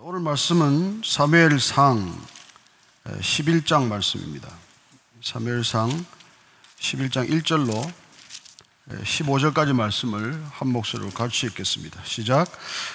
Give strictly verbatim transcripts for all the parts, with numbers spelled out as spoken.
오늘 말씀은 사무엘상 십일 장 말씀입니다. 사무엘상 십일 장 일 절로 십오 절까지 말씀을 한 목소리로 같이 읽겠습니다. 시작.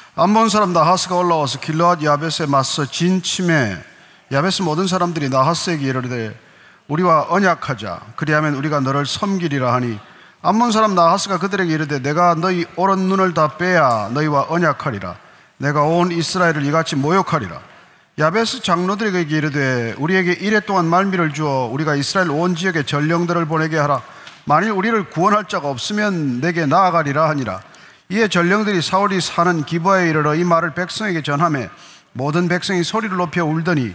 암몬 사람 나하스가 올라와서 길르앗 야벳에 맞서 진침해 야벳 모든 사람들이 나하스에게 이르되 우리와 언약하자. 그리하면 우리가 너를 섬기리라 하니 암몬 사람 나하스가 그들에게 이르되 내가 너희 오른 눈을 다 빼야 너희와 언약하리라. 내가 온 이스라엘을 이같이 모욕하리라. 야베스 장로들에게 이르되 우리에게 이레 동안 말미를 주어 우리가 이스라엘 온 지역에 전령들을 보내게 하라. 만일 우리를 구원할 자가 없으면 내게 나아가리라 하니라. 이에 전령들이 사울이 사는 기브아에 이르러 이 말을 백성에게 전하매 모든 백성이 소리를 높여 울더니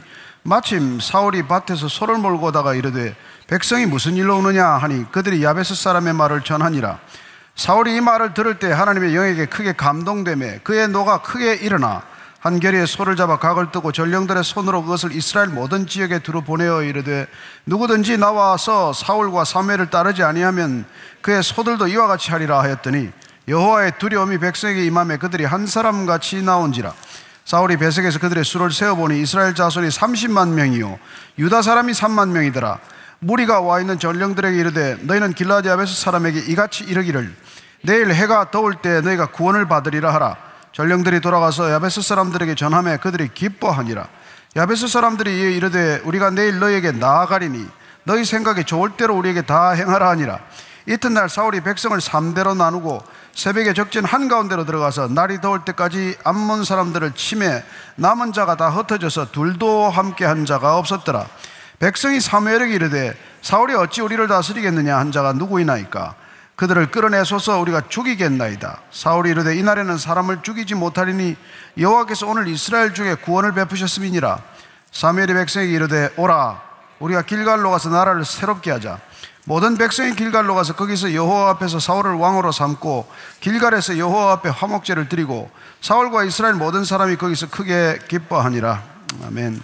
마침 사울이 밭에서 소를 몰고 오다가 이르되 백성이 무슨 일로 우느냐 하니 그들이 야베스 사람의 말을 전하니라. 사울이 이 말을 들을 때 하나님의 영에게 크게 감동되매 그의 노가 크게 일어나 한 결의에 소를 잡아 각을 뜨고 전령들의 손으로 그것을 이스라엘 모든 지역에 두루 보내어 이르되 누구든지 나와서 사울과 사무엘을 따르지 아니하면 그의 소들도 이와 같이 하리라 하였더니 여호와의 두려움이 백성에게 임하매 그들이 한 사람같이 나온지라. 사울이 베색에서 그들의 수를 세어보니 이스라엘 자손이 삼십만 명이요 유다 사람이 삼만 명이더라. 무리가 와 있는 전령들에게 이르되 너희는 길르앗 야베스 사람에게 이같이 이르기를 내일 해가 더울 때 너희가 구원을 받으리라 하라. 전령들이 돌아가서 야베스 사람들에게 전하매 그들이 기뻐하니라. 야베스 사람들이 이에 이르되 우리가 내일 너희에게 나아가리니 너희 생각에 좋을 대로 우리에게 다 행하라 하니라. 이튿날 사울이 백성을 삼대로 나누고 새벽에 적진 한가운데로 들어가서 날이 더울 때까지 암몬 사람들을 치매 남은 자가 다 흩어져서 둘도 함께 한 자가 없었더라. 백성이 사무엘에게 이르되 사울이 어찌 우리를 다스리겠느냐 한 자가 누구이나이까. 그들을 끌어내소서 우리가 죽이겠나이다. 사울이 이르되 이날에는 사람을 죽이지 못하리니 여호와께서 오늘 이스라엘 중에 구원을 베푸셨음이니라. 사무엘이 백성에게 이르되 오라 우리가 길갈로 가서 나라를 새롭게 하자. 모든 백성이 길갈로 가서 거기서 여호와 앞에서 사울을 왕으로 삼고 길갈에서 여호와 앞에 화목제를 드리고 사울과 이스라엘 모든 사람이 거기서 크게 기뻐하니라. 아멘.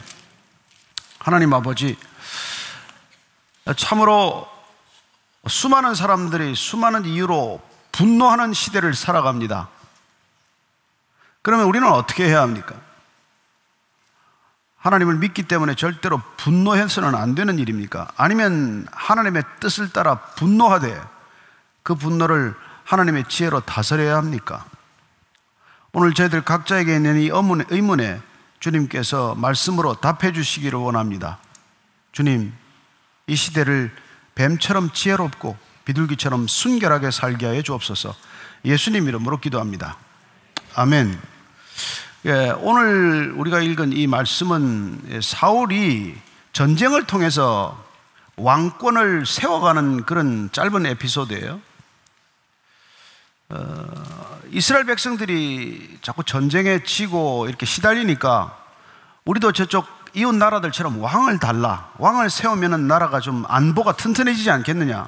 하나님 아버지, 참으로 수많은 사람들이 수많은 이유로 분노하는 시대를 살아갑니다. 그러면 우리는 어떻게 해야 합니까? 하나님을 믿기 때문에 절대로 분노해서는 안 되는 일입니까? 아니면 하나님의 뜻을 따라 분노하되 그 분노를 하나님의 지혜로 다스려야 합니까? 오늘 저희들 각자에게 있는 이 의문에 주님께서 말씀으로 답해 주시기를 원합니다. 주님, 이 시대를 뱀처럼 지혜롭고 비둘기처럼 순결하게 살게 하여 주옵소서. 예수님 이름으로 기도합니다. 아멘. 예, 오늘 우리가 읽은 이 말씀은 사울이 전쟁을 통해서 왕권을 세워가는 그런 짧은 에피소드예요. 어, 이스라엘 백성들이 자꾸 전쟁에 지고 이렇게 시달리니까 우리도 저쪽 이웃 나라들처럼 왕을 달라, 왕을 세우면 나라가 좀 안보가 튼튼해지지 않겠느냐.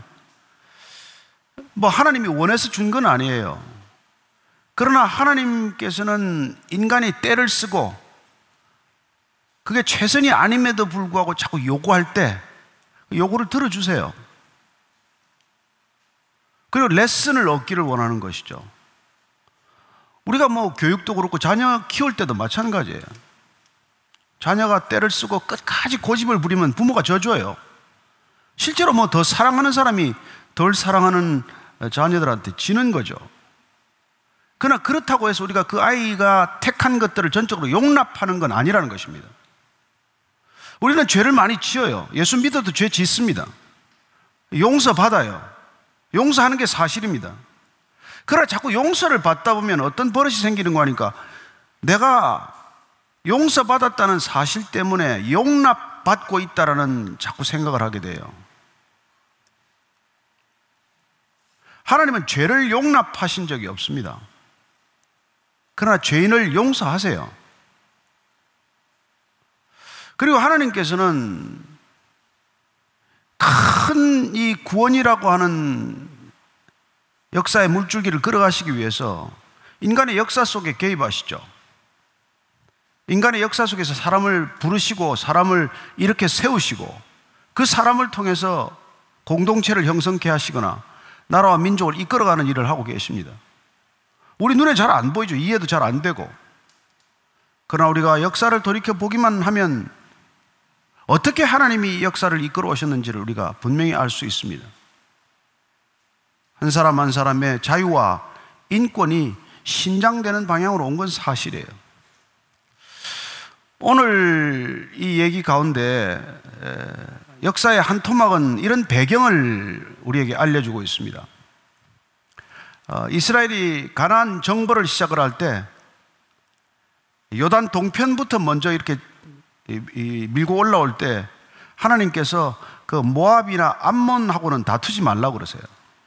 뭐 하나님이 원해서 준 건 아니에요. 그러나 하나님께서는 인간이 때를 쓰고 그게 최선이 아님에도 불구하고 자꾸 요구할 때 요구를 들어주세요. 그리고 레슨을 얻기를 원하는 것이죠. 우리가 뭐 교육도 그렇고 자녀 키울 때도 마찬가지예요. 자녀가 때를 쓰고 끝까지 고집을 부리면 부모가 져줘요. 실제로 뭐 더 사랑하는 사람이 덜 사랑하는 자녀들한테 지는 거죠. 그러나 그렇다고 해서 우리가 그 아이가 택한 것들을 전적으로 용납하는 건 아니라는 것입니다. 우리는 죄를 많이 지어요. 예수 믿어도 죄 짓습니다. 용서받아요. 용서하는 게 사실입니다. 그러나 자꾸 용서를 받다 보면 어떤 버릇이 생기는 거니까 내가 용서받았다는 사실 때문에 용납받고 있다는 자꾸 생각을 하게 돼요. 하나님은 죄를 용납하신 적이 없습니다. 그러나 죄인을 용서하세요. 그리고 하나님께서는 큰 이 구원이라고 하는 역사의 물줄기를 끌어가시기 위해서 인간의 역사 속에 개입하시죠. 인간의 역사 속에서 사람을 부르시고 사람을 이렇게 세우시고 그 사람을 통해서 공동체를 형성케 하시거나 나라와 민족을 이끌어가는 일을 하고 계십니다. 우리 눈에 잘 안 보이죠. 이해도 잘 안 되고. 그러나 우리가 역사를 돌이켜 보기만 하면 어떻게 하나님이 역사를 이끌어 오셨는지를 우리가 분명히 알 수 있습니다. 한 사람 한 사람의 자유와 인권이 신장되는 방향으로 온 건 사실이에요. 오늘 이 얘기 가운데 역사의 한 토막은 이런 배경을 우리에게 알려주고 있습니다. 이스라엘이 가나안 정벌을 시작을 할 때 요단 동편부터 먼저 이렇게 밀고 올라올 때 하나님께서 그 모압이나 암몬하고는 다투지 말라고 그러세요.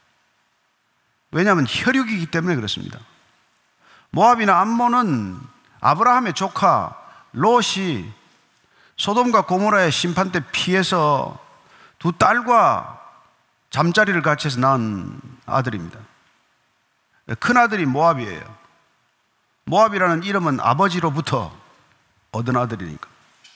왜냐하면 혈육이기 때문에 그렇습니다. 모압이나 암몬은 아브라함의 조카 롯이 소돔과 고모라의 심판 때 피해서 두 딸과 잠자리를 같이 해서 낳은 아들입니다. 큰 아들이 모압이에요. 모압이라는 이름은 아버지로부터 얻은 아들이니까.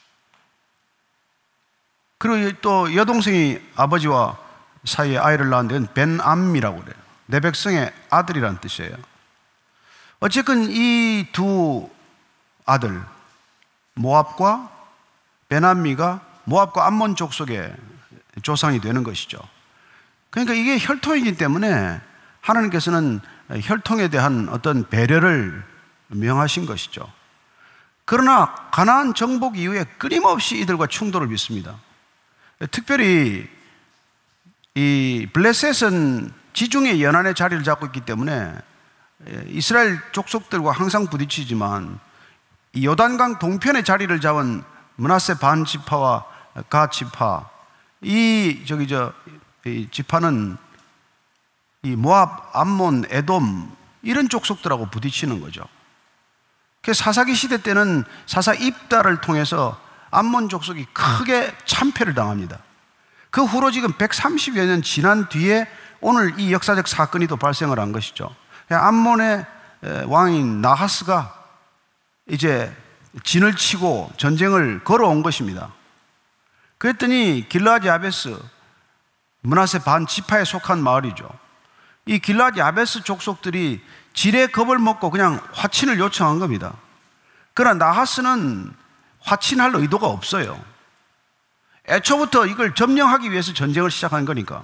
그리고 또 여동생이 아버지와 사이에 아이를 낳았는데 벤암이라고 그래요. 내 백성의 아들이라는 뜻이에요. 어쨌든 이 두 아들 모압과 벤암미가 모압과 암몬 족속의 조상이 되는 것이죠. 그러니까 이게 혈통이기 때문에 하나님께서는 혈통에 대한 어떤 배려를 명하신 것이죠. 그러나 가나안 정복 이후에 끊임없이 이들과 충돌을 빚습니다. 특별히 이 블레셋은 지중해 연안의 자리를 잡고 있기 때문에 이스라엘 족속들과 항상 부딪히지만 이 요단강 동편의 자리를 잡은 므낫세 반 지파와 가 지파, 이 저기 저 이 지파는 이 모압, 암몬, 에돔 이런 족속들하고 부딪히는 거죠. 그래서 사사기 시대 때는 사사 입다를 통해서 암몬 족속이 크게 참패를 당합니다. 그 후로 지금 백삼십여 년 지난 뒤에 오늘 이 역사적 사건이 또 발생을 한 것이죠. 암몬의 왕인 나하스가 이제 진을 치고 전쟁을 걸어온 것입니다. 그랬더니 길르앗 야베스, 므낫세 반 지파에 속한 마을이죠. 이 길르앗 야베스 족속들이 질의 겁을 먹고 그냥 화친을 요청한 겁니다. 그러나 나하스는 화친할 의도가 없어요. 애초부터 이걸 점령하기 위해서 전쟁을 시작한 거니까.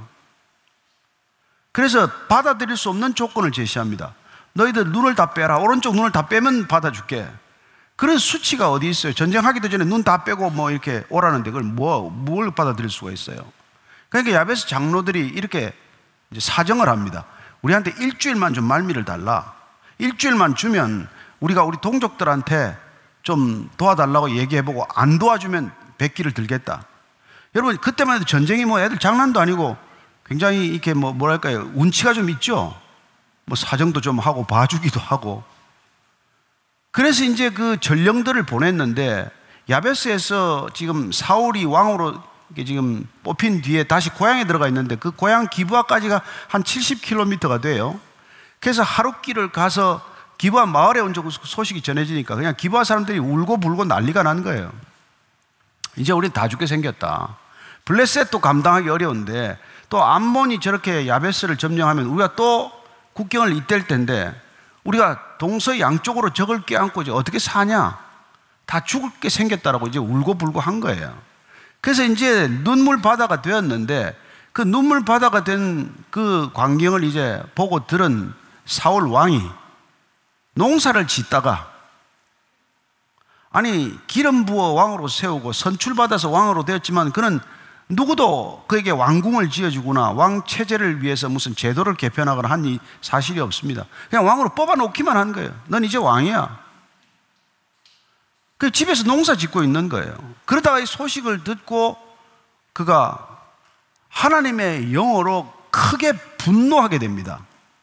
그래서 받아들일 수 없는 조건을 제시합니다. 너희들 눈을 다 빼라. 오른쪽 눈을 다 빼면 받아줄게. 그런 수치가 어디 있어요? 전쟁하기도 전에 눈 다 빼고 뭐 이렇게 오라는데 그걸 뭐, 뭘 받아들일 수가 있어요? 그러니까 야베스 장로들이 이렇게 이제 사정을 합니다. 우리한테 일주일만 좀 말미를 달라. 일주일만 주면 우리가 우리 동족들한테 좀 도와달라고 얘기해보고 안 도와주면 백기를 들겠다. 여러분, 그때만 해도 전쟁이 뭐 애들 장난도 아니고 굉장히 이렇게 뭐 뭐랄까요, 운치가 좀 있죠. 뭐 사정도 좀 하고 봐주기도 하고. 그래서 이제 그 전령들을 보냈는데 야베스에서 지금 사울이 왕으로 지금 뽑힌 뒤에 다시 고향에 들어가 있는데 그 고향 기브아까지가 한 칠십 킬로미터가 돼요. 그래서 하룻길을 가서 기브아 마을에 온 소식이 전해지니까 그냥 기브아 사람들이 울고 불고 난리가 난 거예요. 이제 우린 다 죽게 생겼다. 블레셋도 감당하기 어려운데 또 암몬이 저렇게 야베스를 점령하면 우리가 또 국경을 잇댈 텐데 우리가 동서 양쪽으로 적을 껴안고 이제 어떻게 사냐? 다 죽을 게 생겼다라고 이제 울고 불고 한 거예요. 그래서 이제 눈물 바다가 되었는데 그 눈물 바다가 된 그 광경을 이제 보고 들은 사울 왕이 농사를 짓다가 아니 기름 부어 왕으로 세우고 선출받아서 왕으로 되었지만 그는 누구도 그에게 왕궁을 지어주거나 왕 체제를 위해서 무슨 제도를 개편하거나 한 이 사실이 없습니다. 그냥 왕으로 뽑아놓기만 한 거예요. 넌 이제 왕이야. 그 집에서 농사 짓고 있는 거예요. 그러다가 이 소식을 듣고 그가 하나님의 영어로 크게 분노하게 됩니다.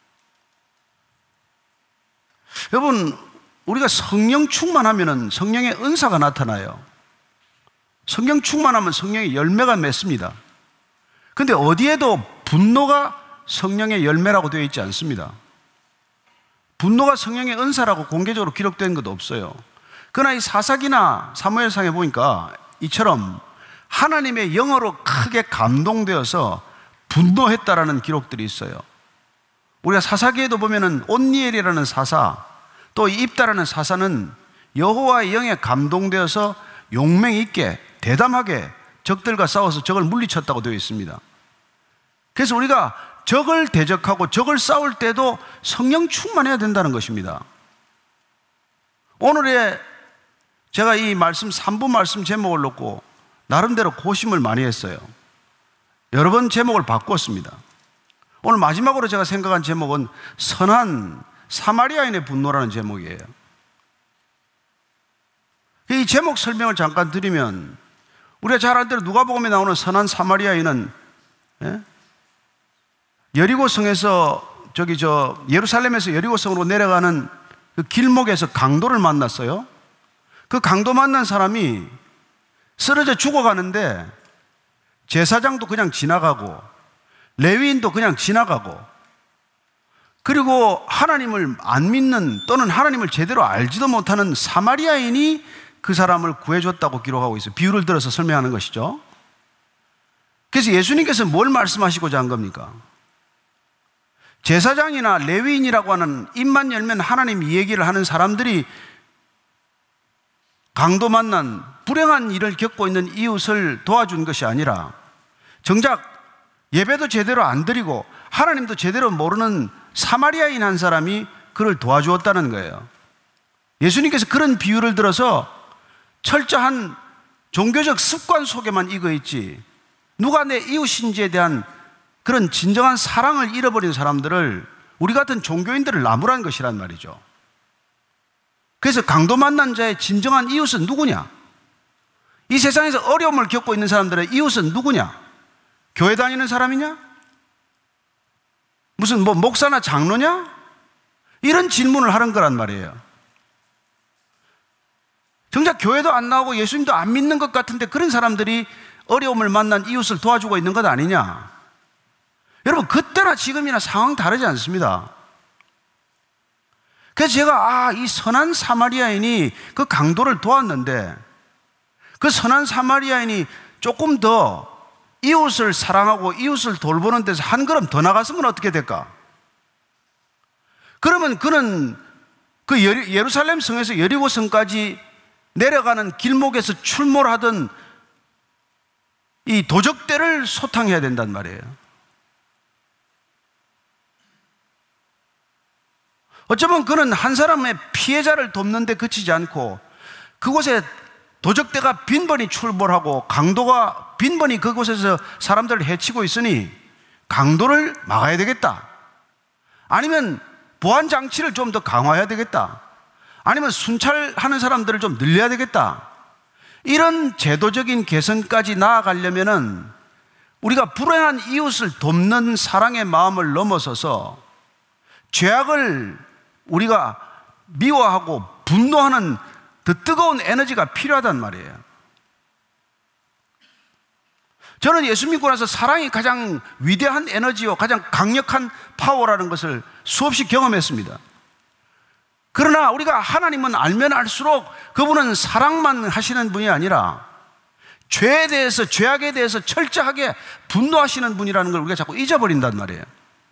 여러분, 우리가 성령 충만하면 성령의 은사가 나타나요. 성령 충만하면 성령의 열매가 맺습니다. 그런데 어디에도 분노가 성령의 열매라고 되어 있지 않습니다. 분노가 성령의 은사라고 공개적으로 기록된 것도 없어요. 그러나 이 사사기나 사무엘상에 보니까 이처럼 하나님의 영어로 크게 감동되어서 분노했다라는 기록들이 있어요. 우리가 사사기에도 보면은 온니엘이라는 사사, 또 입다라는 사사는 여호와의 영에 감동되어서 용맹 있게 대담하게 적들과 싸워서 적을 물리쳤다고 되어 있습니다. 그래서 우리가 적을 대적하고 적을 싸울 때도 성령 충만해야 된다는 것입니다. 오늘의 제가 이 말씀 삼 부 말씀 제목을 놓고 나름대로 고심을 많이 했어요. 여러 번 제목을 바꿨습니다. 오늘 마지막으로 제가 생각한 제목은 선한 사마리아인의 분노라는 제목이에요. 이 제목 설명을 잠깐 드리면, 우리가 잘 아는 대로 누가복음에 나오는 선한 사마리아인은 예? 여리고 성에서 저기 저 예루살렘에서 여리고 성으로 내려가는 그 길목에서 강도를 만났어요. 그 강도 만난 사람이 쓰러져 죽어가는데 제사장도 그냥 지나가고 레위인도 그냥 지나가고, 그리고 하나님을 안 믿는 또는 하나님을 제대로 알지도 못하는 사마리아인이 그 사람을 구해줬다고 기록하고 있어요. 비유를 들어서 설명하는 것이죠. 그래서 예수님께서 뭘 말씀하시고자 한 겁니까? 제사장이나 레위인이라고 하는 입만 열면 하나님 얘기를 하는 사람들이 강도 만난 불행한 일을 겪고 있는 이웃을 도와준 것이 아니라, 정작 예배도 제대로 안 드리고 하나님도 제대로 모르는 사마리아인 한 사람이 그를 도와주었다는 거예요. 예수님께서 그런 비유를 들어서 철저한 종교적 습관 속에만 익어 있지, 누가 내 이웃인지에 대한 그런 진정한 사랑을 잃어버린 사람들을, 우리 같은 종교인들을 나무란 것이란 말이죠. 그래서 강도 만난 자의 진정한 이웃은 누구냐? 이 세상에서 어려움을 겪고 있는 사람들의 이웃은 누구냐? 교회 다니는 사람이냐? 무슨 뭐 목사나 장로냐? 이런 질문을 하는 거란 말이에요. 정작 교회도 안 나오고 예수님도 안 믿는 것 같은데 그런 사람들이 어려움을 만난 이웃을 도와주고 있는 것 아니냐? 여러분, 그때나 지금이나 상황 다르지 않습니다. 그래서 제가 아, 이 선한 사마리아인이 그 강도를 도왔는데, 그 선한 사마리아인이 조금 더 이웃을 사랑하고 이웃을 돌보는 데서 한 걸음 더 나갔으면 어떻게 될까? 그러면 그는 그 예루살렘 성에서 여리고 성까지 내려가는 길목에서 출몰하던 이 도적대를 소탕해야 된단 말이에요. 어쩌면 그는 한 사람의 피해자를 돕는 데 그치지 않고 그곳에 도적대가 빈번히 출몰하고 강도가 빈번히 그곳에서 사람들을 해치고 있으니 강도를 막아야 되겠다, 아니면 보안장치를 좀 더 강화해야 되겠다, 아니면 순찰하는 사람들을 좀 늘려야 되겠다, 이런 제도적인 개선까지 나아가려면은 우리가 불행한 이웃을 돕는 사랑의 마음을 넘어서서 죄악을 우리가 미워하고 분노하는 더 뜨거운 에너지가 필요하단 말이에요. 저는 예수 믿고 나서 사랑이 가장 위대한 에너지요, 가장 강력한 파워라는 것을 수없이 경험했습니다. 그러나 우리가 하나님은 알면 알수록 그분은 사랑만 하시는 분이 아니라 죄에 대해서, 죄악에 대해서 철저하게 분노하시는 분이라는 걸 우리가 자꾸 잊어버린단 말이에요.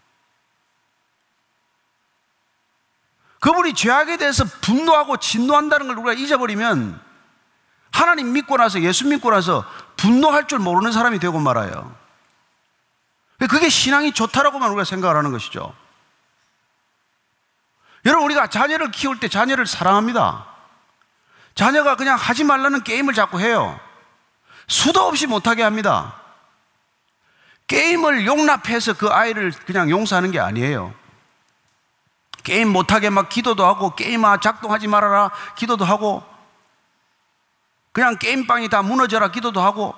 그분이 죄악에 대해서 분노하고 진노한다는 걸 우리가 잊어버리면 하나님 믿고 나서, 예수 믿고 나서 분노할 줄 모르는 사람이 되고 말아요. 그게 신앙이 좋다라고만 우리가 생각을 하는 것이죠. 여러분, 우리가 자녀를 키울 때 자녀를 사랑합니다. 자녀가 그냥 하지 말라는 게임을 자꾸 해요. 수도 없이 못하게 합니다. 게임을 용납해서 그 아이를 그냥 용서하는 게 아니에요. 게임 못하게 막 기도도 하고, 게임아 작동하지 말아라 기도도 하고, 그냥 게임방이 다 무너져라 기도도 하고,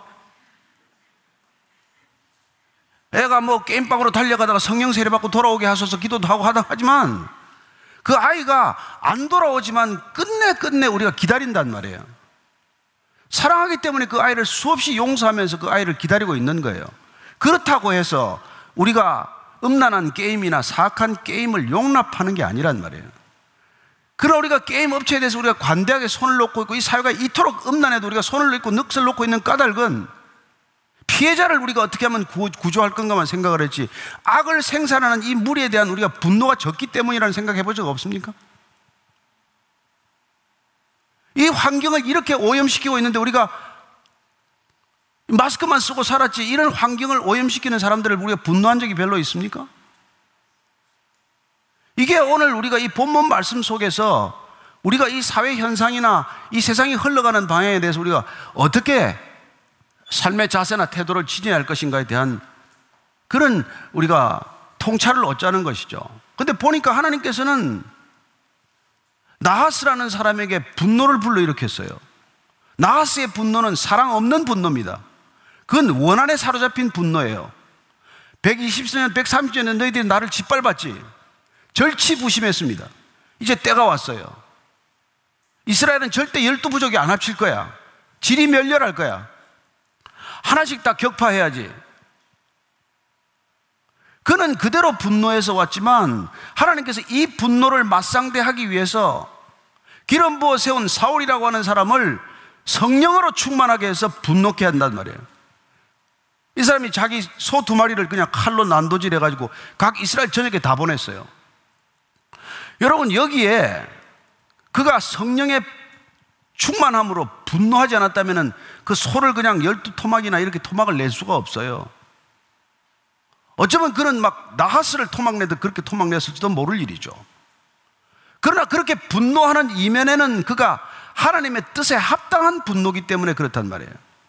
애가 뭐 게임방으로 달려가다가 성령 세례받고 돌아오게 하소서 기도도 하고 하다 하지만 그 아이가 안 돌아오지만 끝내 끝내 우리가 기다린단 말이에요. 사랑하기 때문에 그 아이를 수없이 용서하면서 그 아이를 기다리고 있는 거예요. 그렇다고 해서 우리가 음란한 게임이나 사악한 게임을 용납하는 게 아니란 말이에요. 그러나 우리가 게임 업체에 대해서 우리가 관대하게 손을 놓고 있고, 이 사회가 이토록 음란해도 우리가 손을 놓고 넋을 놓고 있는 까닭은 피해자를 우리가 어떻게 하면 구조할 건가만 생각을 했지, 악을 생산하는 이 무리에 대한 우리가 분노가 적기 때문이라는 생각 해본 적 없습니까? 이 환경을 이렇게 오염시키고 있는데 우리가 마스크만 쓰고 살았지, 이런 환경을 오염시키는 사람들을 우리가 분노한 적이 별로 있습니까? 이게 오늘 우리가 이 본문 말씀 속에서 우리가 이 사회 현상이나 이 세상이 흘러가는 방향에 대해서 우리가 어떻게 삶의 자세나 태도를 지녀야 할 것인가에 대한 그런 우리가 통찰을 얻자는 것이죠. 근데 보니까 하나님께서는 나하스라는 사람에게 분노를 불러일으켰어요. 나하스의 분노는 사랑 없는 분노입니다. 그건 원한에 사로잡힌 분노예요. 백이십 년, 백삼십 년 너희들이 나를 짓밟았지. 절치부심했습니다. 이제 때가 왔어요. 이스라엘은 절대 열두 부족이 안 합칠 거야. 질이 멸렬할 거야. 하나씩 다 격파해야지. 그는 그대로 분노해서 왔지만 하나님께서 이 분노를 맞상대하기 위해서 기름 부어 세운 사울이라고 하는 사람을 성령으로 충만하게 해서 분노케 한단 말이에요. 이 사람이 자기 소 두 마리를 그냥 칼로 난도질 해가지고 각 이스라엘 전역에 다 보냈어요. 여러분, 여기에 그가 성령의 충만함으로 분노하지 않았다면 그 소를 그냥 열두 토막이나 이렇게 토막을 낼 수가 없어요. 어쩌면 그는 막 나하스를 토막내듯 그렇게 토막냈을지도 모를 일이죠. 그러나 그렇게 분노하는 이면에는 그가 하나님의 뜻에 합당한 분노기 때문에 그렇단 말이에요.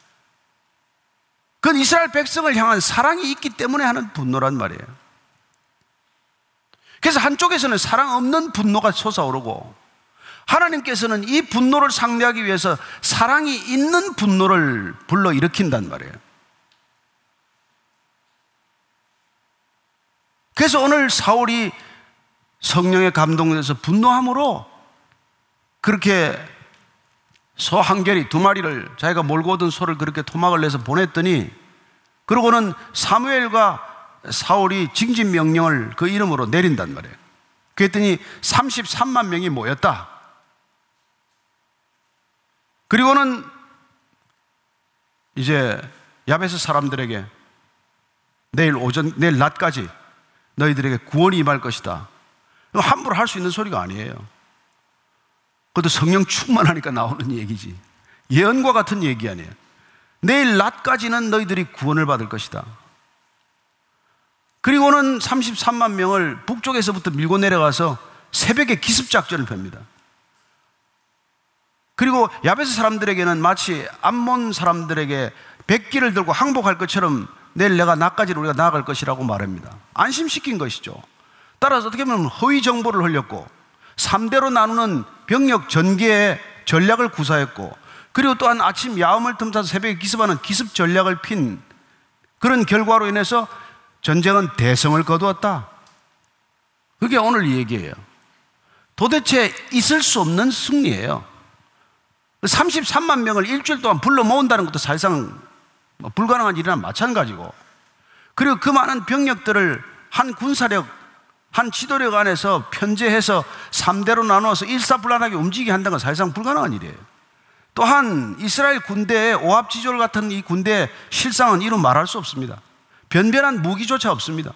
그건 이스라엘 백성을 향한 사랑이 있기 때문에 하는 분노란 말이에요. 그래서 한쪽에서는 사랑 없는 분노가 솟아오르고 하나님께서는 이 분노를 상대하기 위해서 사랑이 있는 분노를 불러일으킨단 말이에요. 그래서 오늘 사울이 성령에 감동돼서 분노함으로 그렇게 소 한 결이 두 마리를 자기가 몰고 오던 소를 그렇게 토막을 내서 보냈더니, 그러고는 사무엘과 사울이 징집 명령을 그 이름으로 내린단 말이에요. 그랬더니 삼십삼만 명이 모였다. 그리고는 이제 야베스 사람들에게 내일 오전, 내일 낮까지 너희들에게 구원이 임할 것이다. 함부로 할 수 있는 소리가 아니에요. 그것도 성령 충만하니까 나오는 얘기지. 예언과 같은 얘기 아니에요. 내일 낮까지는 너희들이 구원을 받을 것이다. 그리고는 삼십삼만 명을 북쪽에서부터 밀고 내려가서 새벽에 기습작전을 펴니다. 그리고 야베스 사람들에게는 마치 암몬 사람들에게 백기를 들고 항복할 것처럼 내일 내가 낮까지 우리가 나아갈 것이라고 말합니다. 안심시킨 것이죠. 따라서 어떻게 보면 허위 정보를 흘렸고 삼 대로 나누는 병력 전개의 전략을 구사했고, 그리고 또한 아침 야음을 틈타서 새벽에 기습하는 기습 전략을 핀 그런 결과로 인해서 전쟁은 대성을 거두었다. 그게 오늘 이 얘기예요. 도대체 있을 수 없는 승리예요. 삼십삼만 명을 일주일 동안 불러 모은다는 것도 사실상 불가능한 일이나 마찬가지고, 그리고 그 많은 병력들을 한 군사력, 한 지도력 안에서 편제해서 삼 대로 나누어서 일사불란하게 움직이게 한다는 건 사실상 불가능한 일이에요. 또한 이스라엘 군대의 오합지졸 같은 이 군대의 실상은 이루 말할 수 없습니다. 변변한 무기조차 없습니다.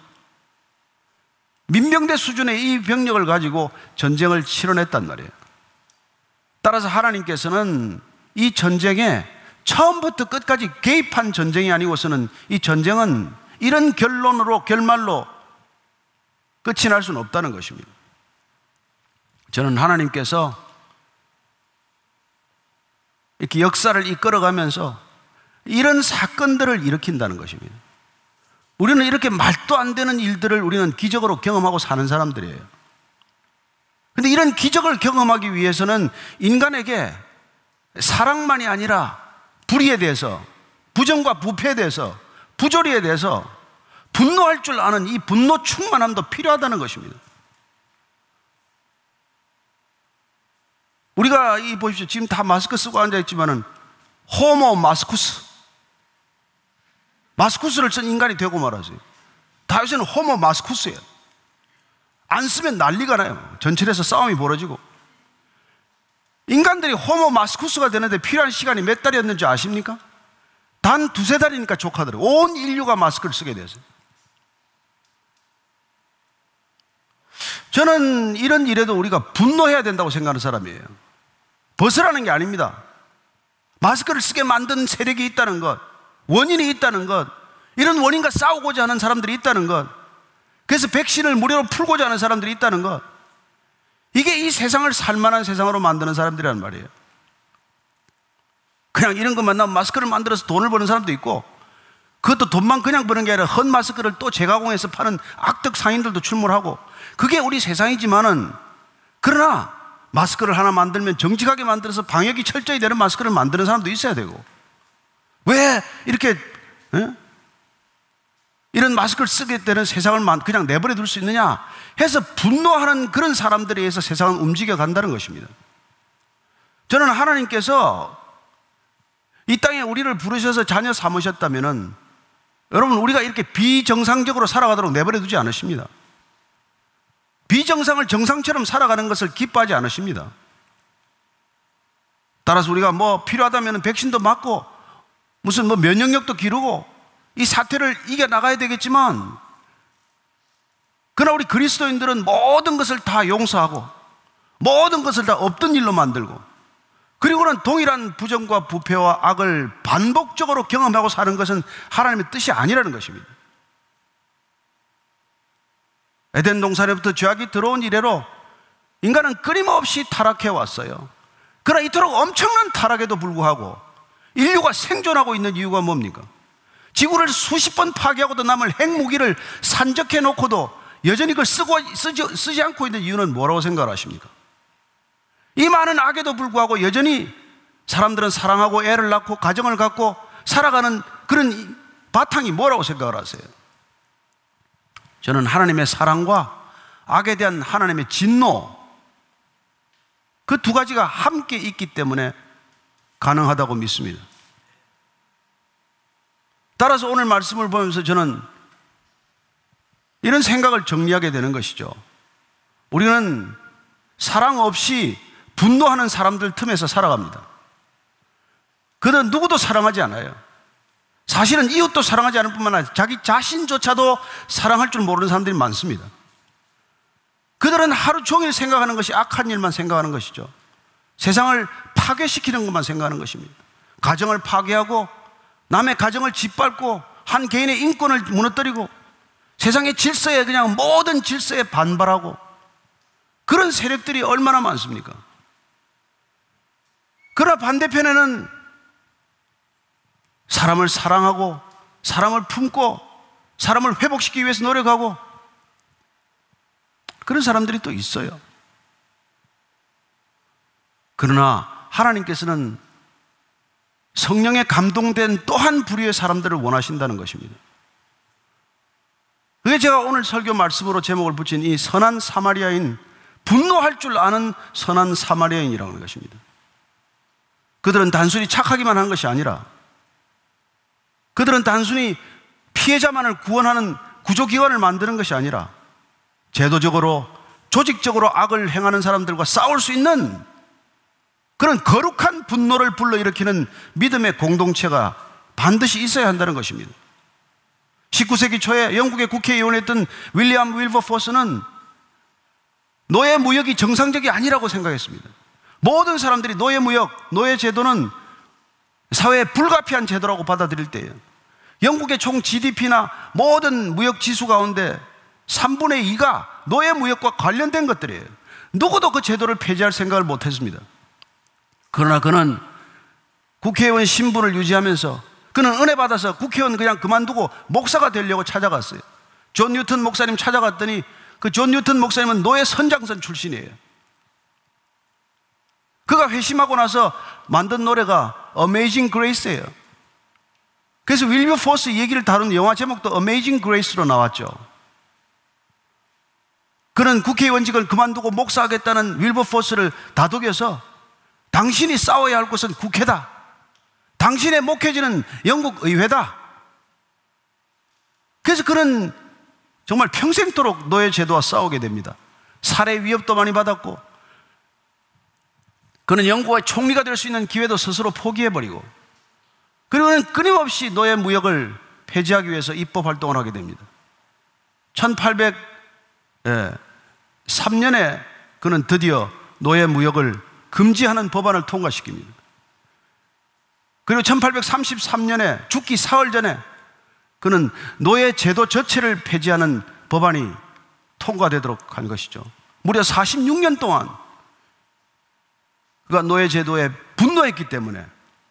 민병대 수준의 이 병력을 가지고 전쟁을 치러냈단 말이에요. 따라서 하나님께서는 이 전쟁에 처음부터 끝까지 개입한 전쟁이 아니고서는 이 전쟁은 이런 결론으로, 결말로 끝이 날 수는 없다는 것입니다. 저는 하나님께서 이렇게 역사를 이끌어가면서 이런 사건들을 일으킨다는 것입니다. 우리는 이렇게 말도 안 되는 일들을 우리는 기적으로 경험하고 사는 사람들이에요. 그런데 이런 기적을 경험하기 위해서는 인간에게 사랑만이 아니라 불의에 대해서, 부정과 부패에 대해서, 부조리에 대해서 분노할 줄 아는 이 분노 충만함도 필요하다는 것입니다. 우리가 이 보십시오. 지금 다 마스크 쓰고 앉아있지만은 호모 마스쿠스, 마스쿠스를 쓴 인간이 되고 말하세요. 다 요새는 호모 마스쿠스예요. 안 쓰면 난리가 나요. 전철에서 싸움이 벌어지고. 인간들이 호모 마스쿠스가 되는데 필요한 시간이 몇 달이었는지 아십니까? 단 두세 달이니까 족하더라고요. 온 인류가 마스크를 쓰게 됐어요. 저는 이런 일에도 우리가 분노해야 된다고 생각하는 사람이에요. 벗으라는 게 아닙니다. 마스크를 쓰게 만든 세력이 있다는 것, 원인이 있다는 것, 이런 원인과 싸우고자 하는 사람들이 있다는 것, 그래서 백신을 무료로 풀고자 하는 사람들이 있다는 것, 이게 이 세상을 살만한 세상으로 만드는 사람들이란 말이에요. 그냥 이런 것만 나면 마스크를 만들어서 돈을 버는 사람도 있고, 그것도 돈만 그냥 버는 게 아니라 헌 마스크를 또 재가공해서 파는 악덕 상인들도 출몰하고, 그게 우리 세상이지만은, 그러나 마스크를 하나 만들면 정직하게 만들어서 방역이 철저히 되는 마스크를 만드는 사람도 있어야 되고, 왜 이렇게 에? 이런 마스크를 쓰게 되는 세상을 그냥 내버려 둘 수 있느냐 해서 분노하는 그런 사람들에 의해서 세상은 움직여 간다는 것입니다. 저는 하나님께서 이 땅에 우리를 부르셔서 자녀 삼으셨다면은, 여러분, 우리가 이렇게 비정상적으로 살아가도록 내버려 두지 않으십니다. 비정상을 정상처럼 살아가는 것을 기뻐하지 않으십니다. 따라서 우리가 뭐 필요하다면 백신도 맞고 무슨 뭐 면역력도 기르고 이 사태를 이겨나가야 되겠지만, 그러나 우리 그리스도인들은 모든 것을 다 용서하고 모든 것을 다 없던 일로 만들고, 그리고는 동일한 부정과 부패와 악을 반복적으로 경험하고 사는 것은 하나님의 뜻이 아니라는 것입니다. 에덴 동산에부터 죄악이 들어온 이래로 인간은 끊임없이 타락해 왔어요. 그러나 이토록 엄청난 타락에도 불구하고 인류가 생존하고 있는 이유가 뭡니까? 지구를 수십 번 파괴하고도 남을 핵무기를 산적해 놓고도 여전히 그걸 쓰고, 쓰지, 쓰지 않고 있는 이유는 뭐라고 생각하십니까? 이 많은 악에도 불구하고 여전히 사람들은 사랑하고 애를 낳고 가정을 갖고 살아가는 그런 바탕이 뭐라고 생각을 하세요? 저는 하나님의 사랑과 악에 대한 하나님의 진노, 그 두 가지가 함께 있기 때문에 가능하다고 믿습니다. 따라서 오늘 말씀을 보면서 저는 이런 생각을 정리하게 되는 것이죠. 우리는 사랑 없이 분노하는 사람들 틈에서 살아갑니다. 그들은 누구도 사랑하지 않아요. 사실은 이웃도 사랑하지 않을 뿐만 아니라 자기 자신조차도 사랑할 줄 모르는 사람들이 많습니다. 그들은 하루 종일 생각하는 것이 악한 일만 생각하는 것이죠. 세상을 파괴시키는 것만 생각하는 것입니다. 가정을 파괴하고 남의 가정을 짓밟고 한 개인의 인권을 무너뜨리고 세상의 질서에, 그냥 모든 질서에 반발하고, 그런 세력들이 얼마나 많습니까? 그러나 반대편에는 사람을 사랑하고 사람을 품고 사람을 회복시키기 위해서 노력하고 그런 사람들이 또 있어요. 그러나 하나님께서는 성령에 감동된 또 한 부류의 사람들을 원하신다는 것입니다. 그게 제가 오늘 설교 말씀으로 제목을 붙인 이 선한 사마리아인, 분노할 줄 아는 선한 사마리아인이라고 하는 것입니다. 그들은 단순히 착하기만 한 것이 아니라, 그들은 단순히 피해자만을 구원하는 구조기관을 만드는 것이 아니라 제도적으로, 조직적으로 악을 행하는 사람들과 싸울 수 있는 그런 거룩한 분노를 불러일으키는 믿음의 공동체가 반드시 있어야 한다는 것입니다. 십구 세기 초에 영국의 국회의원이었던 윌리엄 윌버포스는 노예 무역이 정상적이 아니라고 생각했습니다. 모든 사람들이 노예 무역, 노예 제도는 사회에 불가피한 제도라고 받아들일 때예요. 영국의 총 지디피나 모든 무역 지수 가운데 삼분의 이가 노예 무역과 관련된 것들이에요. 누구도 그 제도를 폐지할 생각을 못했습니다. 그러나 그는 국회의원 신분을 유지하면서 그는 은혜 받아서 국회의원 그냥 그만두고 목사가 되려고 찾아갔어요. 존 뉴턴 목사님 찾아갔더니 그 존 뉴턴 목사님은 노예 선장선 출신이에요. 그가 회심하고 나서 만든 노래가 Amazing Grace예요. 그래서 윌버포스 얘기를 다룬 영화 제목도 Amazing Grace로 나왔죠. 그는 국회의원직을 그만두고 목사하겠다는 윌버포스를 다독여서 당신이 싸워야 할 곳은 국회다. 당신의 목회지는 영국 의회다. 그래서 그는 정말 평생도록 노예 제도와 싸우게 됩니다. 살해 위협도 많이 받았고, 그는 영국의 총리가 될 수 있는 기회도 스스로 포기해버리고, 그리고 그는 끊임없이 노예 무역을 폐지하기 위해서 입법 활동을 하게 됩니다. 천팔백삼 년에 그는 드디어 노예 무역을 금지하는 법안을 통과시킵니다. 그리고 천팔백삼십삼 년에 죽기 사흘 전에 그는 노예 제도 자체를 폐지하는 법안이 통과되도록 한 것이죠. 무려 사십육 년 동안 그가 노예 제도에 분노했기 때문에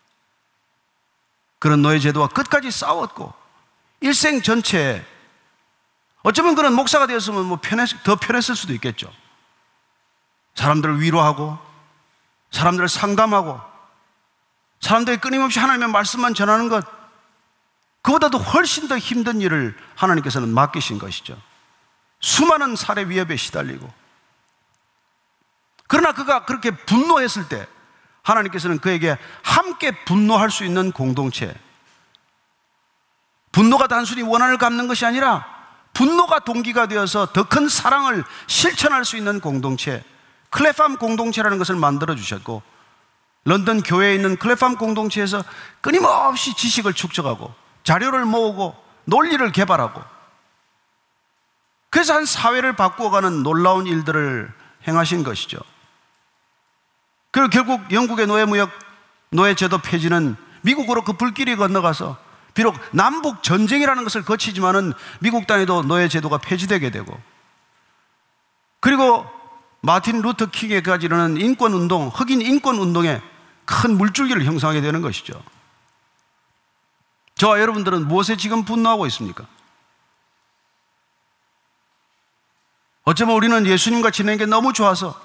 그런 노예 제도와 끝까지 싸웠고 일생 전체에 어쩌면 그런 목사가 되었으면 뭐 편했, 더 편했을 수도 있겠죠. 사람들을 위로하고 사람들을 상담하고 사람들이 끊임없이 하나님의 말씀만 전하는 것, 그보다도 훨씬 더 힘든 일을 하나님께서는 맡기신 것이죠. 수많은 살해 위협에 시달리고, 그러나 그가 그렇게 분노했을 때 하나님께서는 그에게 함께 분노할 수 있는 공동체, 분노가 단순히 원한을 갚는 것이 아니라 분노가 동기가 되어서 더 큰 사랑을 실천할 수 있는 공동체, 클레팜 공동체라는 것을 만들어 주셨고, 런던 교회에 있는 클레팜 공동체에서 끊임없이 지식을 축적하고 자료를 모으고 논리를 개발하고, 그래서 한 사회를 바꾸어가는 놀라운 일들을 행하신 것이죠. 그리고 결국 영국의 노예무역, 노예제도 폐지는 미국으로 그 불길이 건너가서 비록 남북 전쟁이라는 것을 거치지만은 미국 땅에도 노예제도가 폐지되게 되고, 그리고 마틴 루터 킹에까지 이르는 인권운동, 흑인 인권운동에 큰 물줄기를 형성하게 되는 것이죠. 저와 여러분들은 무엇에 지금 분노하고 있습니까? 어쩌면 우리는 예수님과 지내는 게 너무 좋아서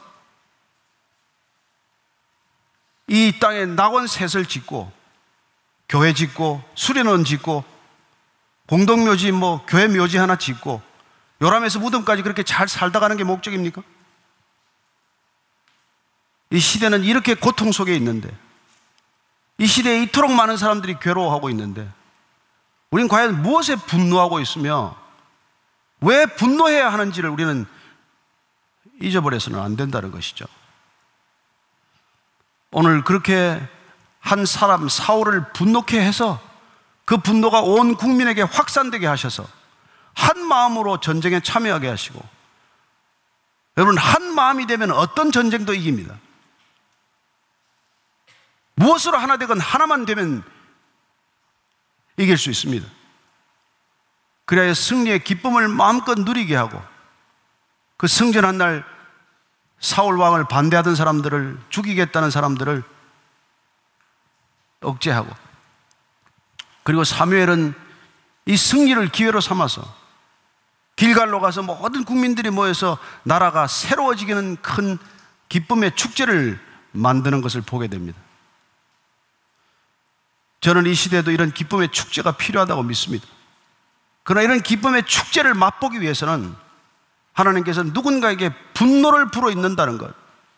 이 땅에 낙원 셋을 짓고 교회 짓고 수련원 짓고 공동묘지 뭐 교회 묘지 하나 짓고 요람에서 무덤까지 그렇게 잘 살다 가는 게 목적입니까? 이 시대는 이렇게 고통 속에 있는데, 이 시대에 이토록 많은 사람들이 괴로워하고 있는데 우리는 과연 무엇에 분노하고 있으며 왜 분노해야 하는지를 우리는 잊어버려서는 안 된다는 것이죠. 오늘 그렇게 한 사람 사울을 분노케 해서 그 분노가 온 국민에게 확산되게 하셔서 한 마음으로 전쟁에 참여하게 하시고, 여러분 한 마음이 되면 어떤 전쟁도 이깁니다. 무엇으로 하나 되건 하나만 되면 이길 수 있습니다. 그래야 승리의 기쁨을 마음껏 누리게 하고, 그 승전한 날 사울 왕을 반대하던 사람들을, 죽이겠다는 사람들을 억제하고, 그리고 사무엘은 이 승리를 기회로 삼아서 길갈로 가서 모든 국민들이 모여서 나라가 새로워지기는 큰 기쁨의 축제를 만드는 것을 보게 됩니다. 저는 이 시대에도 이런 기쁨의 축제가 필요하다고 믿습니다. 그러나 이런 기쁨의 축제를 맛보기 위해서는 하나님께서 누군가에게 분노를 불어넣는다는 것,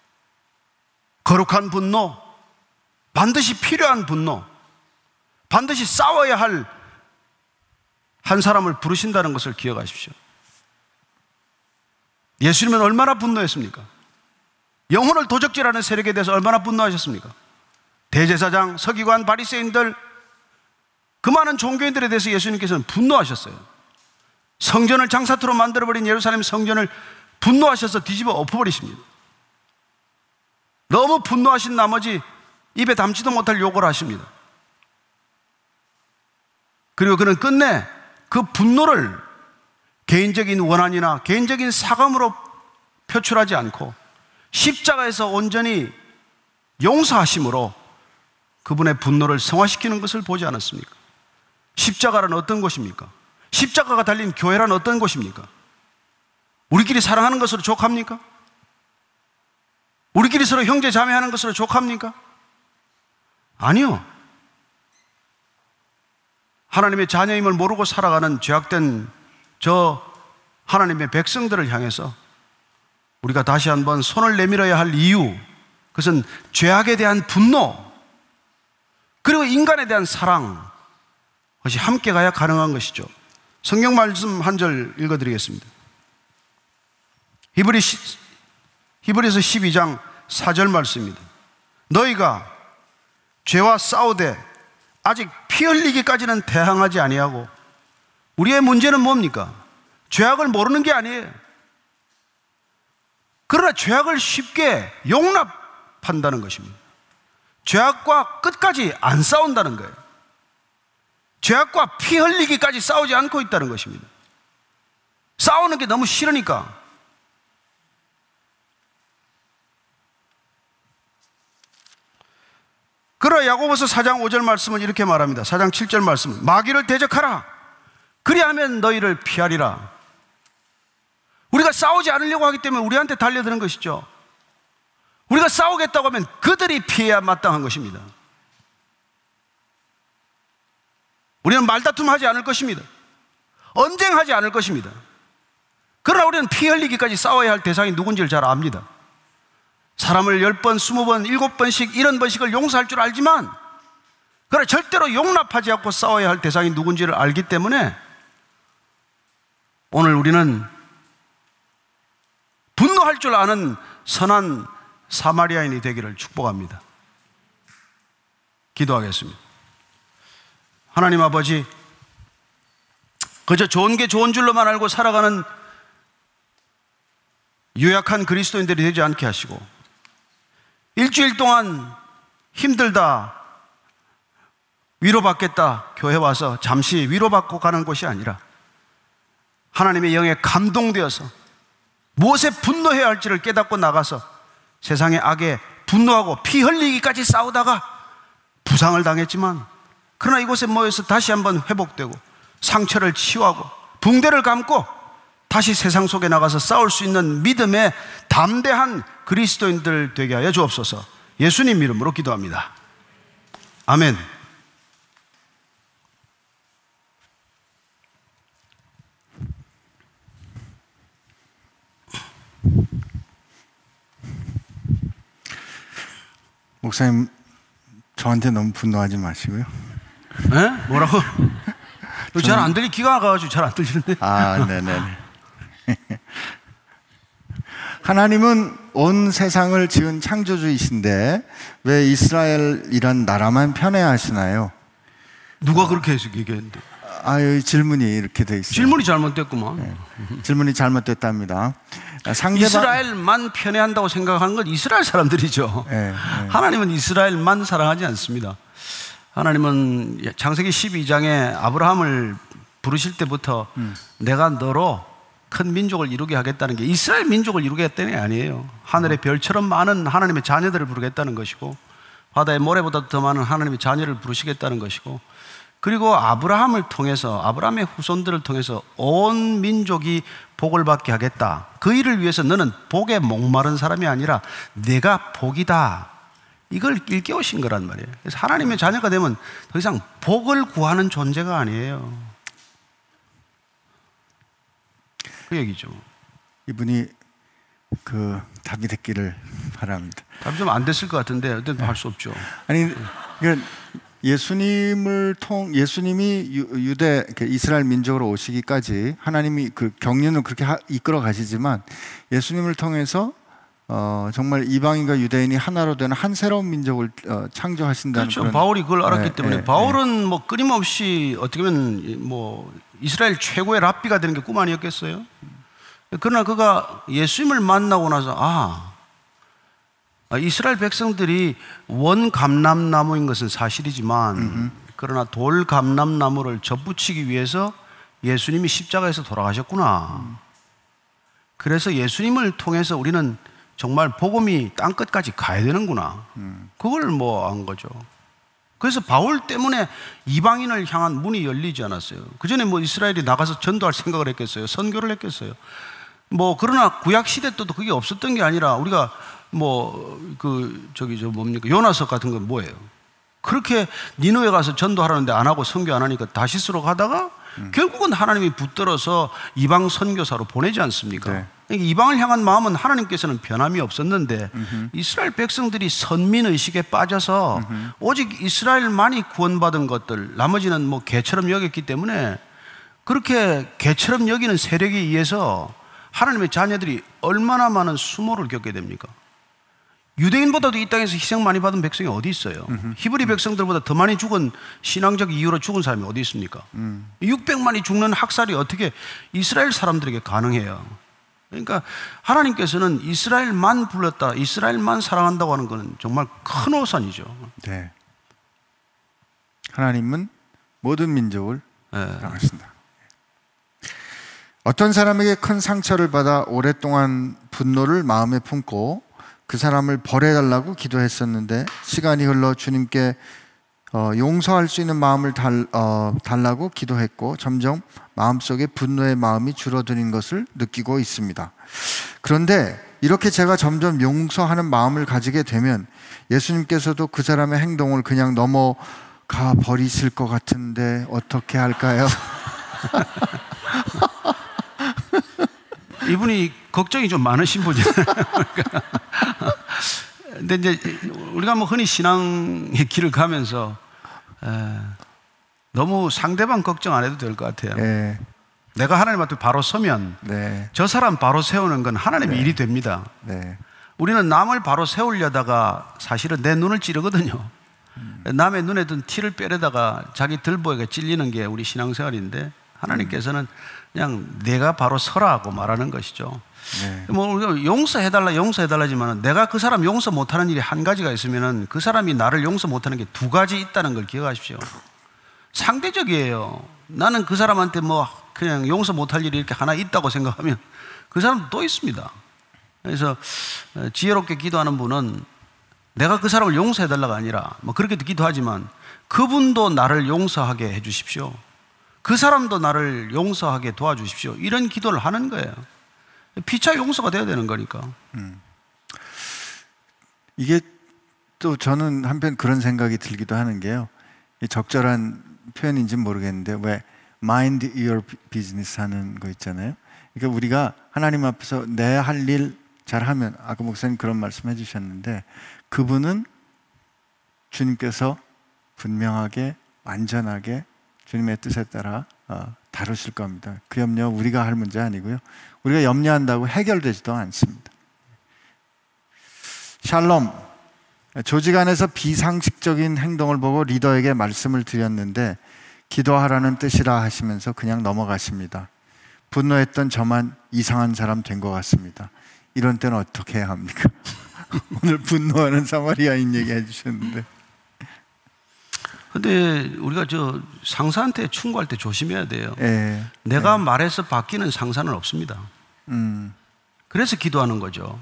거룩한 분노, 반드시 필요한 분노, 반드시 싸워야 할 한 사람을 부르신다는 것을 기억하십시오. 예수님은 얼마나 분노했습니까? 영혼을 도적질하는 세력에 대해서 얼마나 분노하셨습니까? 대제사장, 서기관, 바리새인들, 그 많은 종교인들에 대해서 예수님께서는 분노하셨어요. 성전을 장사터로 만들어버린 예루살렘 성전을 분노하셔서 뒤집어 엎어버리십니다. 너무 분노하신 나머지 입에 담지도 못할 욕을 하십니다. 그리고 그는 끝내 그 분노를 개인적인 원한이나 개인적인 사감으로 표출하지 않고 십자가에서 온전히 용서하심으로 그분의 분노를 성화시키는 것을 보지 않았습니까? 십자가란 어떤 곳입니까? 십자가가 달린 교회란 어떤 곳입니까? 우리끼리 사랑하는 것으로 족합니까? 우리끼리 서로 형제 자매하는 것으로 족합니까? 아니요. 하나님의 자녀임을 모르고 살아가는 죄악된 저 하나님의 백성들을 향해서 우리가 다시 한번 손을 내밀어야 할 이유, 그것은 죄악에 대한 분노, 그리고 인간에 대한 사랑, 그것이 함께 가야 가능한 것이죠. 성경 말씀 한 절 읽어드리겠습니다. 히브리, 히브리서 십이 장 사 절 말씀입니다. 너희가 죄와 싸우되 아직 피 흘리기까지는 대항하지 아니하고, 우리의 문제는 뭡니까? 죄악을 모르는 게 아니에요. 그러나 죄악을 쉽게 용납 판다는 것입니다. 죄악과 끝까지 안 싸운다는 거예요. 죄악과 피 흘리기까지 싸우지 않고 있다는 것입니다. 싸우는 게 너무 싫으니까. 그러나 야고보서 사 장 오 절 말씀은 이렇게 말합니다. 사 장 칠 절 말씀은 마귀를 대적하라. 그리하면 너희를 피하리라. 우리가 싸우지 않으려고 하기 때문에 우리한테 달려드는 것이죠. 우리가 싸우겠다고 하면 그들이 피해야 마땅한 것입니다. 우리는 말다툼하지 않을 것입니다. 언쟁하지 않을 것입니다. 그러나 우리는 피 흘리기까지 싸워야 할 대상이 누군지를 잘 압니다. 사람을 열 번, 스무 번, 일곱 번씩 이런 번씩을 용서할 줄 알지만 그러나 절대로 용납하지 않고 싸워야 할 대상이 누군지를 알기 때문에 오늘 우리는 분노할 줄 아는 선한 사마리아인이 되기를 축복합니다. 기도하겠습니다. 하나님 아버지, 그저 좋은 게 좋은 줄로만 알고 살아가는 유약한 그리스도인들이 되지 않게 하시고 일주일 동안 힘들다, 위로받겠다 교회 와서 잠시 위로받고 가는 것이 아니라 하나님의 영에 감동되어서 무엇에 분노해야 할지를 깨닫고 나가서 세상의 악에 분노하고 피 흘리기까지 싸우다가 부상을 당했지만 그러나 이곳에 모여서 다시 한번 회복되고 상처를 치유하고 붕대를 감고 다시 세상 속에 나가서 싸울 수 있는 믿음의 담대한 그리스도인들 되게 하여 주옵소서. 예수님 이름으로 기도합니다. 아멘. 목사님, 저한테 너무 분노하지 마시고요. 에? 뭐라고? 잘 안 들리, 귀가 가가지고 잘 안 들리는데. 아, 네네. 하나님은 온 세상을 지은 창조주이신데 왜 이스라엘이란 나라만 편애하시나요? 누가 그렇게 해서 얘기했는데? 아, 여기 질문이 이렇게 돼 있어요. 질문이 잘못됐구만. 네. 질문이 잘못됐답니다. 상대방... 이스라엘만 편애한다고 생각하는 건 이스라엘 사람들이죠. 네, 네. 하나님은 이스라엘만 사랑하지 않습니다. 하나님은 창세기 십이 장에 아브라함을 부르실 때부터 음. 내가 너로 큰 민족을 이루게 하겠다는 게 이스라엘 민족을 이루겠다는 게 아니에요. 하늘의 별처럼 많은 하나님의 자녀들을 부르겠다는 것이고 바다의 모래보다 더 많은 하나님의 자녀를 부르시겠다는 것이고 그리고 아브라함을 통해서 아브라함의 후손들을 통해서 온 민족이 복을 받게 하겠다. 그 일을 위해서 너는 복에 목마른 사람이 아니라 내가 복이다. 이걸 일깨우신 거란 말이에요. 그래서 하나님의 자녀가 되면 더 이상 복을 구하는 존재가 아니에요. 그 얘기죠. 이분이 그 답이 됐기를 바랍니다. 답이 좀 안 됐을 것 같은데 어떤 할 수 없죠. 아니, 그 예수님을 통 예수님이 유, 유대 이스라엘 민족으로 오시기까지 하나님이 그 경륜을 그렇게 하, 이끌어 가시지만 예수님을 통해서 어, 정말 이방인과 유대인이 하나로 되는 한 새로운 민족을 어, 창조하신다는 그렇죠. 그런, 바울이 그걸 알았기 네, 때문에 네, 바울은 네. 뭐 끊임없이 어떻게 보면 뭐 이스라엘 최고의 랍비가 되는 게 꿈 아니었겠어요? 그러나 그가 예수님을 만나고 나서 아, 이스라엘 백성들이 원 감람나무인 것은 사실이지만 음흠. 그러나 돌 감람나무를 접붙이기 위해서 예수님이 십자가에서 돌아가셨구나. 음. 그래서 예수님을 통해서 우리는 정말 복음이 땅끝까지 가야 되는구나. 음. 그걸 뭐 안 거죠. 그래서 바울 때문에 이방인을 향한 문이 열리지 않았어요. 그 전에 뭐 이스라엘이 나가서 전도할 생각을 했겠어요? 선교를 했겠어요? 뭐 그러나 구약 시대 때도 그게 없었던 게 아니라 우리가 뭐 그 저기 저 뭡니까 요나서 같은 건 뭐예요? 그렇게 니느웨 가서 전도하라는데 안 하고 선교 안 하니까 다시스로 가다가 음. 결국은 하나님이 붙들어서 이방 선교사로 보내지 않습니까? 네. 그러니까 이방을 향한 마음은 하나님께서는 변함이 없었는데 음흠. 이스라엘 백성들이 선민의식에 빠져서 음흠. 오직 이스라엘만이 구원받은 것들 나머지는 뭐 개처럼 여겼기 때문에 그렇게 개처럼 여기는 세력에 의해서 하나님의 자녀들이 얼마나 많은 수모를 겪게 됩니까? 유대인보다도 이 땅에서 희생 많이 받은 백성이 어디 있어요? 음흠. 히브리 백성들보다 더 많이 죽은 신앙적 이유로 죽은 사람이 어디 있습니까? 음. 육백만이 죽는 학살이 어떻게 이스라엘 사람들에게 가능해요? 그러니까 하나님께서는 이스라엘만 불렀다, 이스라엘만 사랑한다고 하는 것은 정말 큰 오산이죠. 네. 하나님은 모든 민족을 네. 사랑하신다. 어떤 사람에게 큰 상처를 받아 오랫동안 분노를 마음에 품고 그 사람을 벌해달라고 기도했었는데 시간이 흘러 주님께 어, 용서할 수 있는 마음을 달, 어, 달라고 기도했고 점점 마음속에 분노의 마음이 줄어드는 것을 느끼고 있습니다. 그런데 이렇게 제가 점점 용서하는 마음을 가지게 되면 예수님께서도 그 사람의 행동을 그냥 넘어가 버리실 것 같은데 어떻게 할까요? 이분이 걱정이 좀 많으신 분이잖아요. 근데 이제 우리가 뭐 흔히 신앙의 길을 가면서 에, 너무 상대방 걱정 안 해도 될 것 같아요. 네. 내가 하나님 앞에 바로 서면 네. 저 사람 바로 세우는 건 하나님의 네. 일이 됩니다. 네. 우리는 남을 바로 세우려다가 사실은 내 눈을 찌르거든요. 음. 남의 눈에 든 티를 빼려다가 자기 들보에게 찔리는 게 우리 신앙생활인데 하나님께서는 그냥 내가 바로 서라고 말하는 것이죠. 네. 뭐 우리가 용서해달라 용서해달라지만 내가 그 사람 용서 못하는 일이 한 가지가 있으면은 그 사람이 나를 용서 못하는 게 두 가지 있다는 걸 기억하십시오. 상대적이에요. 나는 그 사람한테 뭐 그냥 용서 못할 일이 이렇게 하나 있다고 생각하면 그 사람도 또 있습니다. 그래서 지혜롭게 기도하는 분은 내가 그 사람을 용서해달라가 아니라 뭐 그렇게도 기도하지만 그분도 나를 용서하게 해주십시오. 그 사람도 나를 용서하게 도와주십시오. 이런 기도를 하는 거예요. 피차 용서가 돼야 되는 거니까. 음. 이게 또 저는 한편 그런 생각이 들기도 하는 게요. 적절한 표현인지는 모르겠는데 왜 mind your business 하는 거 있잖아요. 그러니까 우리가 하나님 앞에서 내 할 일 잘하면 아까 목사님 그런 말씀 해주셨는데 그분은 주님께서 분명하게 완전하게 주님의 뜻에 따라 어, 다루실 겁니다. 그 염려 우리가 할 문제 아니고요. 우리가 염려한다고 해결되지도 않습니다. 샬롬, 조직 안에서 비상식적인 행동을 보고 리더에게 말씀을 드렸는데 기도하라는 뜻이라 하시면서 그냥 넘어가십니다. 분노했던 저만 이상한 사람 된 것 같습니다. 이런 때는 어떻게 해야 합니까? 오늘 분노하는 사마리아인 얘기해 주셨는데 근데 우리가 저 상사한테 충고할 때 조심해야 돼요. 예, 내가 예. 말해서 바뀌는 상사는 없습니다. 음. 그래서 기도하는 거죠.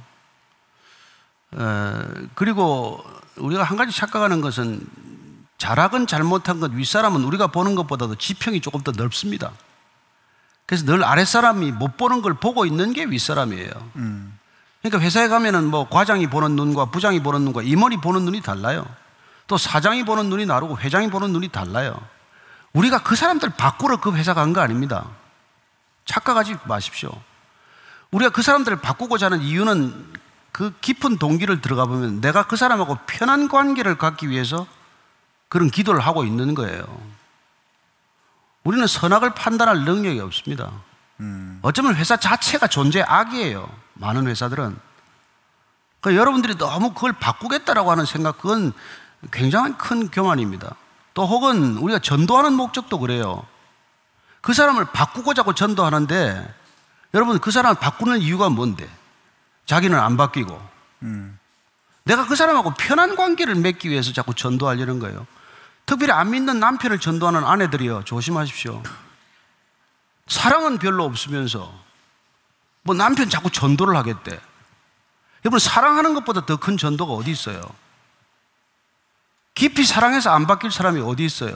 에, 그리고 우리가 한 가지 착각하는 것은 잘하건 잘못한 것 윗사람은 우리가 보는 것보다도 지평이 조금 더 넓습니다. 그래서 늘 아랫사람이 못 보는 걸 보고 있는 게 윗사람이에요. 음. 그러니까 회사에 가면은 뭐 과장이 보는 눈과 부장이 보는 눈과 임원이 보는 눈이 달라요. 또 사장이 보는 눈이 다르고 회장이 보는 눈이 달라요. 우리가 그 사람들 바꾸러 그 회사 간 거 아닙니다. 착각하지 마십시오. 우리가 그 사람들을 바꾸고자 하는 이유는 그 깊은 동기를 들어가 보면 내가 그 사람하고 편한 관계를 갖기 위해서 그런 기도를 하고 있는 거예요. 우리는 선악을 판단할 능력이 없습니다. 음. 어쩌면 회사 자체가 존재의 악이에요. 많은 회사들은. 그러니까 여러분들이 너무 그걸 바꾸겠다라고 하는 생각, 그건 굉장히 큰 교만입니다. 또 혹은 우리가 전도하는 목적도 그래요. 그 사람을 바꾸고자 하고 전도하는데 여러분 그 사람을 바꾸는 이유가 뭔데? 자기는 안 바뀌고 음. 내가 그 사람하고 편한 관계를 맺기 위해서 자꾸 전도하려는 거예요. 특별히 안 믿는 남편을 전도하는 아내들이요, 조심하십시오. 사랑은 별로 없으면서 뭐 남편 자꾸 전도를 하겠대. 여러분 사랑하는 것보다 더 큰 전도가 어디 있어요? 깊이 사랑해서 안 바뀔 사람이 어디 있어요?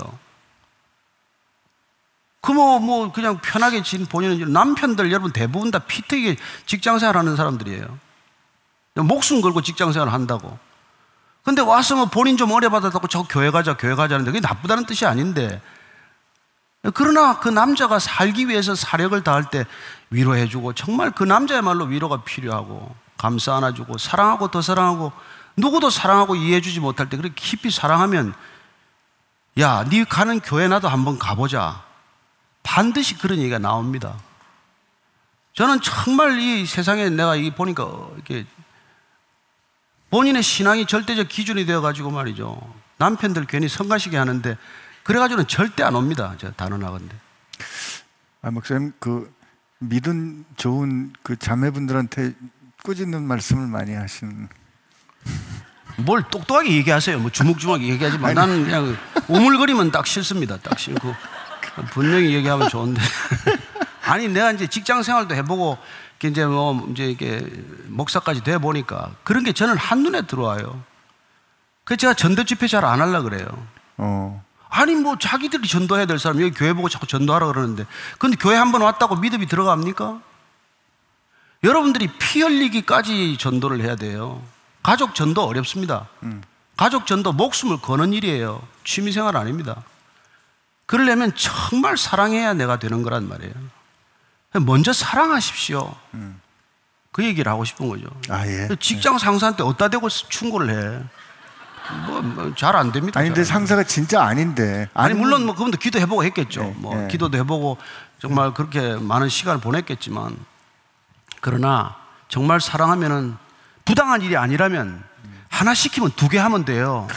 그 뭐 뭐 그냥 편하게 진 본인은 남편들 여러분 대부분 다 피 튀게 직장생활 하는 사람들이에요. 목숨 걸고 직장생활 한다고. 근데 와서 뭐 본인 좀 어려받았다고 저 교회 가자 교회 가자는데 그게 나쁘다는 뜻이 아닌데, 그러나 그 남자가 살기 위해서 사력을 다할 때 위로해주고 정말 그 남자야말로 위로가 필요하고 감싸 안아주고 사랑하고 더 사랑하고 누구도 사랑하고 이해해주지 못할 때 그렇게 깊이 사랑하면 야, 네 가는 교회 나도 한번 가보자. 반드시 그런 얘기가 나옵니다. 저는 정말 이 세상에 내가 이 보니까 이렇게 본인의 신앙이 절대적 기준이 되어가지고 말이죠. 남편들 괜히 성가시게 하는데 그래가지고는 절대 안 옵니다. 저 단언하건대. 아, 목사님 그 믿음 좋은 그 자매분들한테 꾸짖는 말씀을 많이 하시는. 뭘 똑똑하게 얘기하세요. 뭐 주먹주먹 얘기하지 마. 나는 그냥 오물거리면 딱 싫습니다. 딱 싫고 분명히 얘기하면 좋은데. 아니 내가 이제 직장 생활도 해보고 이제 뭐 이제 이게 목사까지 돼 보니까 그런 게 저는 한눈에 들어와요. 그래서 제가 전도 집회 잘 안 하려 그래요. 어. 아니 뭐 자기들이 전도해야 될 사람 여기 교회 보고 자꾸 전도하라 그러는데 근데 교회 한번 왔다고 믿음이 들어갑니까? 여러분들이 피 흘리기까지 전도를 해야 돼요. 가족 전도 어렵습니다. 음. 가족 전도 목숨을 거는 일이에요. 취미생활 아닙니다. 그러려면 정말 사랑해야 내가 되는 거란 말이에요. 먼저 사랑하십시오. 음. 그 얘기를 하고 싶은 거죠. 아, 예. 직장 상사한테 어디다 대고 충고를 해. 뭐, 뭐 잘 안 됩니다. 아니 근데 상사가 진짜 아닌데. 아니 물론 뭐 그분도 기도해보고 했겠죠. 네, 뭐 네. 기도도 해보고 정말 그렇게 많은 시간을 보냈겠지만 그러나 정말 사랑하면은 부당한 일이 아니라면 하나 시키면 두 개 하면 돼요.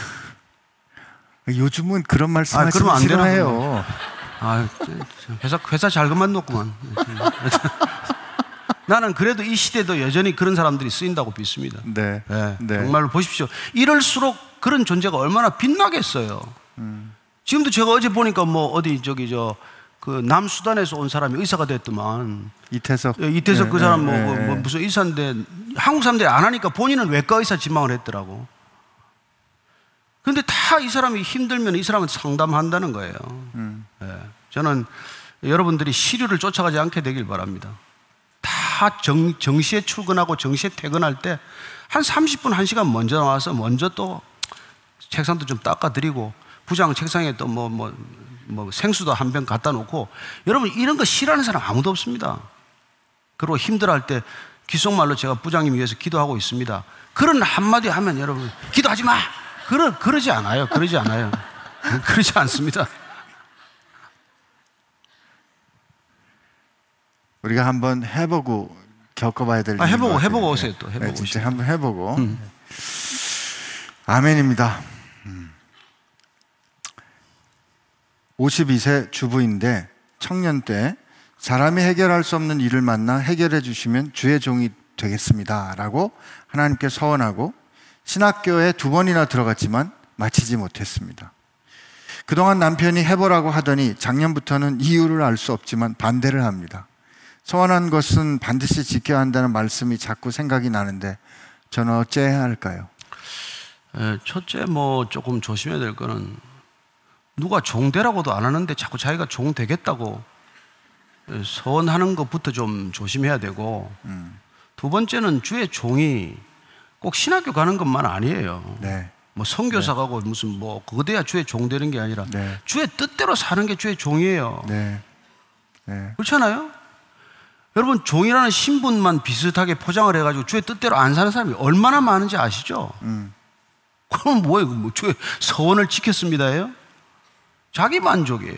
요즘은 그런 아, 말씀하시면 그러면 안 되나, 싫어해요. 아, 회사 회사 잘 그만뒀구만. 나는 그래도 이 시대도 여전히 그런 사람들이 쓰인다고 믿습니다. 네. 네, 네. 정말로 보십시오. 이럴수록 그런 존재가 얼마나 빛나겠어요. 음. 지금도 제가 어제 보니까 뭐 어디 저기 저 그 남수단에서 온 사람이 의사가 됐더만. 이태석. 예, 이태석 네, 그 사람 뭐, 네, 뭐, 네. 뭐 무슨 의사인데 한국 사람들이 안 하니까 본인은 외과 의사 지망을 했더라고. 근데 다 이 사람이 힘들면 이 사람은 상담한다는 거예요. 음. 예, 저는 여러분들이 시류를 쫓아가지 않게 되길 바랍니다. 다 정, 정시에 출근하고 정시에 퇴근할 때 한 삼십 분, 한 시간 먼저 나와서 먼저 또 책상도 좀 닦아드리고 부장 책상에 또 뭐, 뭐, 뭐 생수도 한 병 갖다 놓고 여러분 이런 거 싫어하는 사람 아무도 없습니다. 그리고 힘들어할 때 귓속말로 제가 부장님 위해서 기도하고 있습니다. 그런 한마디 하면 여러분 기도하지 마! 그러, 그러지 않아요. 그러지 않아요. 그러지 않습니다. 우리가 한번 해보고 겪어봐야 될 아, 일인 해보고 것 같아요. 해보고 오세요. 또 해보고 네, 진짜 오세요. 한번 해보고. 음. 아멘입니다. 음. 오십이 세 주부인데 청년 때 사람이 해결할 수 없는 일을 만나 해결해 주시면 주의 종이 되겠습니다 라고 하나님께 서원하고 신학교에 두 번이나 들어갔지만 마치지 못했습니다. 그동안 남편이 해보라고 하더니 작년부터는 이유를 알 수 없지만 반대를 합니다. 서원한 것은 반드시 지켜야 한다는 말씀이 자꾸 생각이 나는데 저는 어째야 할까요? 에, 첫째 뭐 조금 조심해야 될 거는 누가 종되라고도 안 하는데 자꾸 자기가 종 되겠다고 서원하는 것부터 좀 조심해야 되고 음. 두 번째는 주의 종이 꼭 신학교 가는 것만 아니에요. 네. 뭐 선교사 가고 무슨 뭐 그거 돼야 주의 종 되는 게 아니라 네. 주의 뜻대로 사는 게 주의 종이에요. 네. 네. 그렇잖아요? 여러분 종이라는 신분만 비슷하게 포장을 해가지고 주의 뜻대로 안 사는 사람이 얼마나 많은지 아시죠? 음. 그럼 뭐예요? 뭐 주의 서원을 지켰습니다예요? 자기 만족이에요.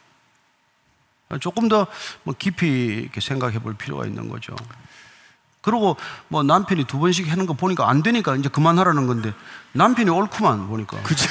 조금 더 뭐 깊이 이렇게 생각해 볼 필요가 있는 거죠. 그리고 뭐 남편이 두 번씩 하는 거 보니까 안 되니까 이제 그만하라는 건데 남편이 옳구만 보니까. 그죠?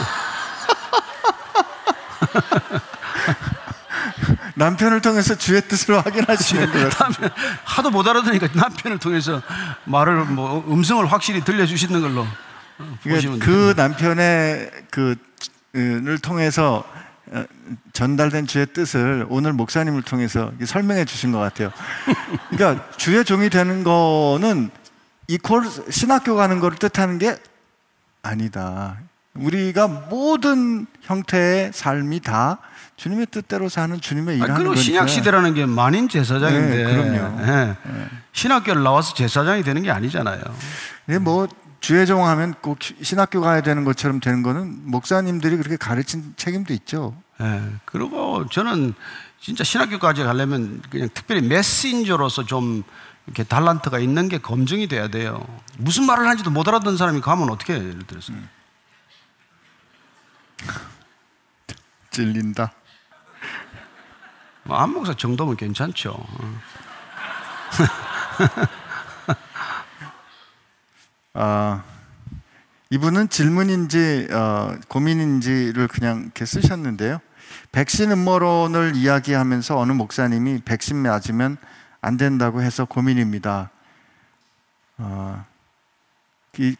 남편을 통해서 주의 뜻을 확인하시는 거예요. 남편, 하도 못 알아들으니까 남편을 통해서 말을 뭐 음성을 확실히 들려주시는 걸로 보시면 그 됩니다. 남편의 그를 통해서 전달된 주의 뜻을 오늘 목사님을 통해서 설명해 주신 것 같아요. 그러니까 주의 종이 되는 거는 이퀄 신학교 가는 거를 뜻하는 게 아니다. 우리가 모든 형태의 삶이 다 주님의 뜻대로 사는 주님의 일하는 그리고 거니까. 신약 시대라는 게 만인 제사장인데, 네, 그럼요. 예. 네. 신학교를 나와서 제사장이 되는 게 아니잖아요. 근데 뭐 주의 종하면 꼭 신학교 가야 되는 것처럼 되는 거는 목사님들이 그렇게 가르친 책임도 있죠. 예. 그리고 저는 진짜 신학교까지 가려면 그냥 특별히 메신저로서 좀 이렇게 달란트가 있는 게 검증이 돼야 돼요. 무슨 말을 하는지도 못 알아듣는 사람이 가면 어떻게 해요? 예를 들어서. 음. 찔린다. 뭐 안 목사 정도면 괜찮죠. 아, 이분은 질문인지 어, 고민인지를 그냥 이렇게 쓰셨는데요. 백신 음모론을 이야기하면서 어느 목사님이 백신 맞으면 안 된다고 해서 고민입니다. 어, 이,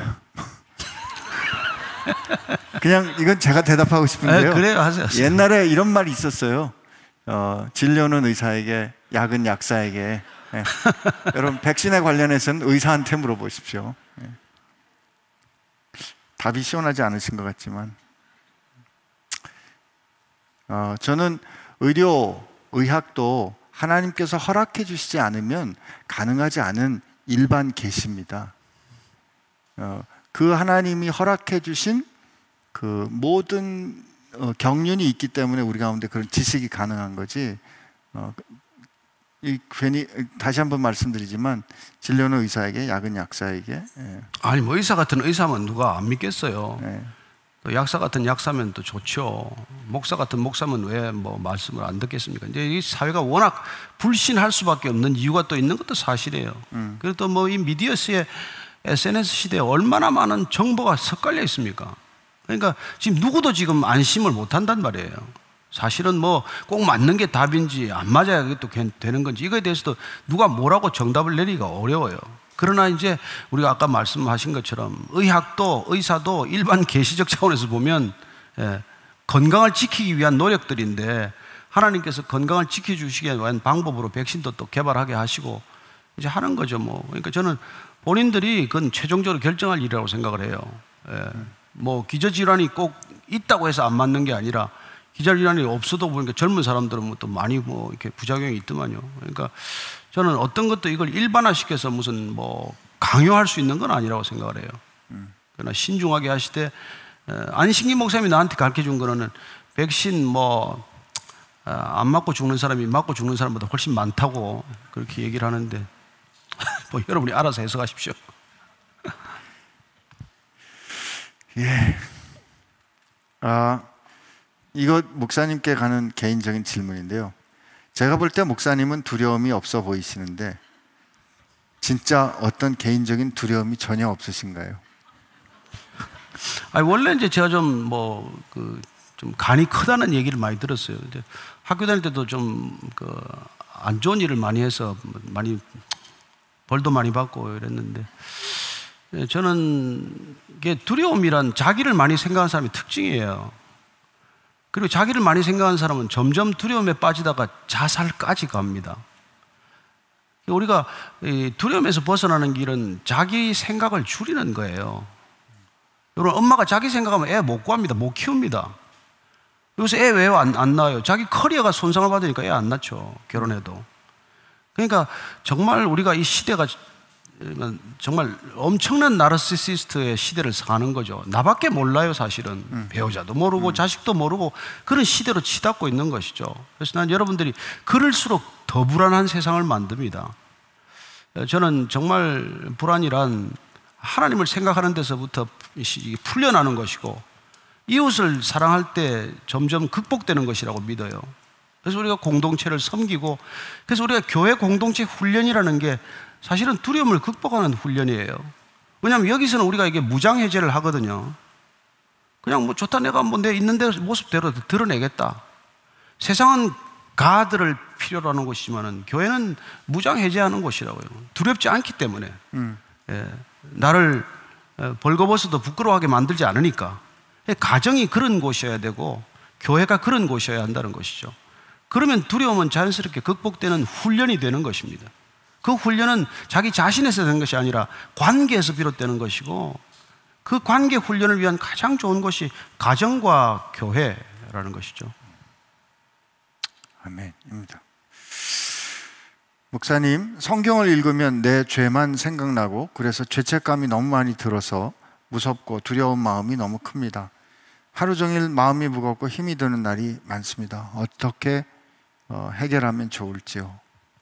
그냥 이건 제가 대답하고 싶은데요. 에, 그래요, 하세요. 옛날에 이런 말이 있었어요. 어, 진료는 의사에게, 약은 약사에게. 예. 여러분 백신에 관련해서는 의사한테 물어보십시오. 예. 답이 시원하지 않으신 것 같지만 어, 저는 의료, 의학도 하나님께서 허락해 주시지 않으면 가능하지 않은 일반 계시입니다. 어, 그 하나님이 허락해 주신 그 모든 어, 경륜이 있기 때문에 우리 가운데 그런 지식이 가능한 거지. 어, 이 괜히 다시 한번 말씀드리지만 진료는 의사에게, 약은 약사에게. 예. 아니 뭐 의사 같은 의사면 누가 안 믿겠어요. 예. 또 약사 같은 약사면 또 좋죠. 목사 같은 목사면 왜 뭐 말씀을 안 듣겠습니까? 이제 이 사회가 워낙 불신할 수밖에 없는 이유가 또 있는 것도 사실이에요. 음. 그리고 또 뭐 이 미디어스의 에스엔에스 시대에 얼마나 많은 정보가 섞갈려 있습니까? 그러니까 지금 누구도 지금 안심을 못 한단 말이에요. 사실은 뭐 꼭 맞는 게 답인지 안 맞아야 그게 또 되는 건지 이거에 대해서도 누가 뭐라고 정답을 내리기가 어려워요. 그러나 이제 우리가 아까 말씀하신 것처럼 의학도 의사도 일반 계시적 차원에서 보면 예, 건강을 지키기 위한 노력들인데 하나님께서 건강을 지켜주시기 위한 방법으로 백신도 또 개발하게 하시고 이제 하는 거죠. 뭐 그러니까 저는 본인들이 그건 최종적으로 결정할 일이라고 생각을 해요. 예, 뭐 기저질환이 꼭 있다고 해서 안 맞는 게 아니라 기저질환이 없어도 보니까 젊은 사람들은 뭐 또 많이 뭐 이렇게 부작용이 있더만요. 그러니까 저는 어떤 것도 이걸 일반화시켜서 무슨 뭐 강요할 수 있는 건 아니라고 생각을 해요. 그러나 신중하게 하시되 안신기 목사님이 나한테 가르쳐 준 거는 백신 뭐 안 맞고 죽는 사람이 맞고 죽는 사람보다 훨씬 많다고 그렇게 얘기를 하는데 뭐 여러분이 알아서 해석하십시오. 예. 아, 이거 목사님께 가는 개인적인 질문인데요. 제가 볼 때 목사님은 두려움이 없어 보이시는데 진짜 어떤 개인적인 두려움이 전혀 없으신가요? 아니 원래 이제 제가 좀 뭐 그 좀 간이 크다는 얘기를 많이 들었어요. 이제 학교 다닐 때도 좀 그 안 좋은 일을 많이 해서 많이 벌도 많이 받고 이랬는데 저는 이게 두려움이란 자기를 많이 생각하는 사람의 특징이에요. 그리고 자기를 많이 생각하는 사람은 점점 두려움에 빠지다가 자살까지 갑니다. 우리가 두려움에서 벗어나는 길은 자기 생각을 줄이는 거예요. 여러분, 엄마가 자기 생각하면 애 못 구합니다. 못 키웁니다. 요새 애 왜 안 안 낳아요? 자기 커리어가 손상을 받으니까 애 안 낳죠. 결혼해도. 그러니까 정말 우리가 이 시대가 정말 엄청난 나르시시스트의 시대를 사는 거죠. 나밖에 몰라요, 사실은. 음. 배우자도 모르고 음. 자식도 모르고 그런 시대로 치닫고 있는 것이죠. 그래서 난 여러분들이 그럴수록 더 불안한 세상을 만듭니다. 저는 정말 불안이란 하나님을 생각하는 데서부터 풀려나는 것이고 이웃을 사랑할 때 점점 극복되는 것이라고 믿어요. 그래서 우리가 공동체를 섬기고 그래서 우리가 교회 공동체 훈련이라는 게 사실은 두려움을 극복하는 훈련이에요. 왜냐하면 여기서는 우리가 이게 무장해제를 하거든요. 그냥 뭐 좋다 내가 뭐 내 있는 데 모습대로 드러내겠다. 세상은 가드를 필요로 하는 곳이지만 교회는 무장해제하는 곳이라고요. 두렵지 않기 때문에 음. 예, 나를 벌거벗어도 부끄러워하게 만들지 않으니까 가정이 그런 곳이어야 되고 교회가 그런 곳이어야 한다는 것이죠. 그러면 두려움은 자연스럽게 극복되는 훈련이 되는 것입니다. 그 훈련은 자기 자신에서 되는 것이 아니라 관계에서 비롯되는 것이고 그 관계 훈련을 위한 가장 좋은 것이 가정과 교회라는 것이죠. 아멘입니다. 목사님, 성경을 읽으면 내 죄만 생각나고 그래서 죄책감이 너무 많이 들어서 무섭고 두려운 마음이 너무 큽니다. 하루 종일 마음이 무겁고 힘이 드는 날이 많습니다. 어떻게 해결하면 좋을지요?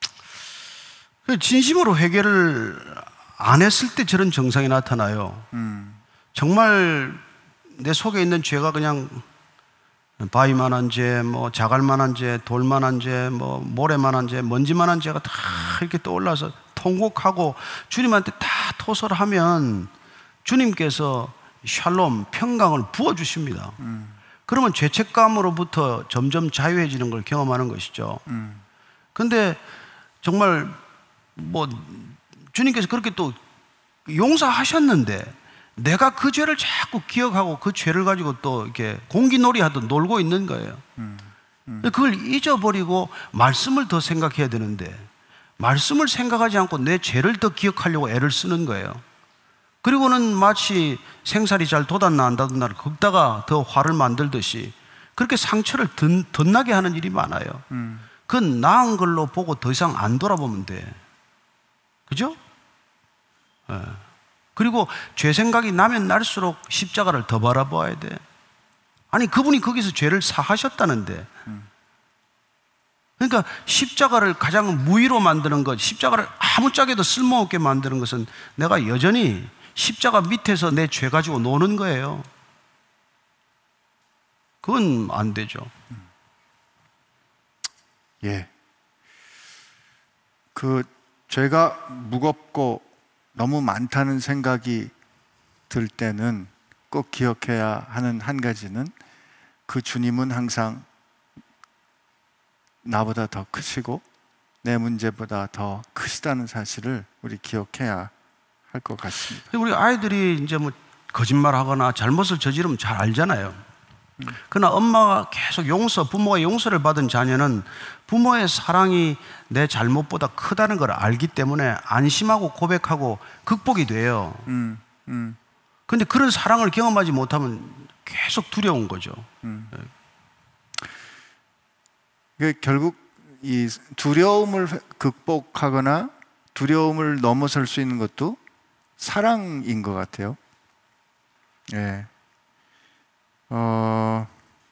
진심으로 회개를 안 했을 때 저런 증상이 나타나요. 음. 정말 내 속에 있는 죄가 그냥 바위만한 죄, 뭐 자갈만한 죄, 돌만한 죄, 뭐 모래만한 죄, 먼지만한 죄가 다 이렇게 떠올라서 통곡하고 주님한테 다 토설을 하면 주님께서 샬롬, 평강을 부어주십니다. 음. 그러면 죄책감으로부터 점점 자유해지는 걸 경험하는 것이죠. 음. 근데 정말 뭐 주님께서 그렇게 또 용서하셨는데 내가 그 죄를 자꾸 기억하고 그 죄를 가지고 또 이렇게 공기놀이 하듯 놀고 있는 거예요. 음, 음. 그걸 잊어버리고 말씀을 더 생각해야 되는데 말씀을 생각하지 않고 내 죄를 더 기억하려고 애를 쓰는 거예요. 그리고는 마치 생살이 잘 돋았나 안 돋았나 긁다가 더 화를 만들듯이 그렇게 상처를 덧, 덧나게 하는 일이 많아요. 음. 그건 나은 걸로 보고 더 이상 안 돌아보면 돼. 그죠? 네. 그리고 죄 생각이 나면 날수록 십자가를 더 바라봐야 돼. 아니 그분이 거기서 죄를 사하셨다는데 음. 그러니까 십자가를 가장 무의로 만드는 것, 십자가를 아무짝에도 쓸모없게 만드는 것은 내가 여전히 십자가 밑에서 내 죄 가지고 노는 거예요. 그건 안 되죠. 예. 그 죄가 무겁고 너무 많다는 생각이 들 때는 꼭 기억해야 하는 한 가지는 그 주님은 항상 나보다 더 크시고 내 문제보다 더 크시다는 사실을 우리 기억해야 할 것 같습니다. 우리 아이들이 이제 뭐 거짓말하거나 잘못을 저지르면 잘 알잖아요. 음. 그러나 엄마가 계속 용서, 부모가 용서를 받은 자녀는 부모의 사랑이 내 잘못보다 크다는 걸 알기 때문에 안심하고 고백하고 극복이 돼요. 음, 음. 그런데 그런 사랑을 경험하지 못하면 계속 두려운 거죠. 음. 네. 결국 이 두려움을 극복하거나 두려움을 넘어설 수 있는 것도 사랑인 것 같아요. 예. 어,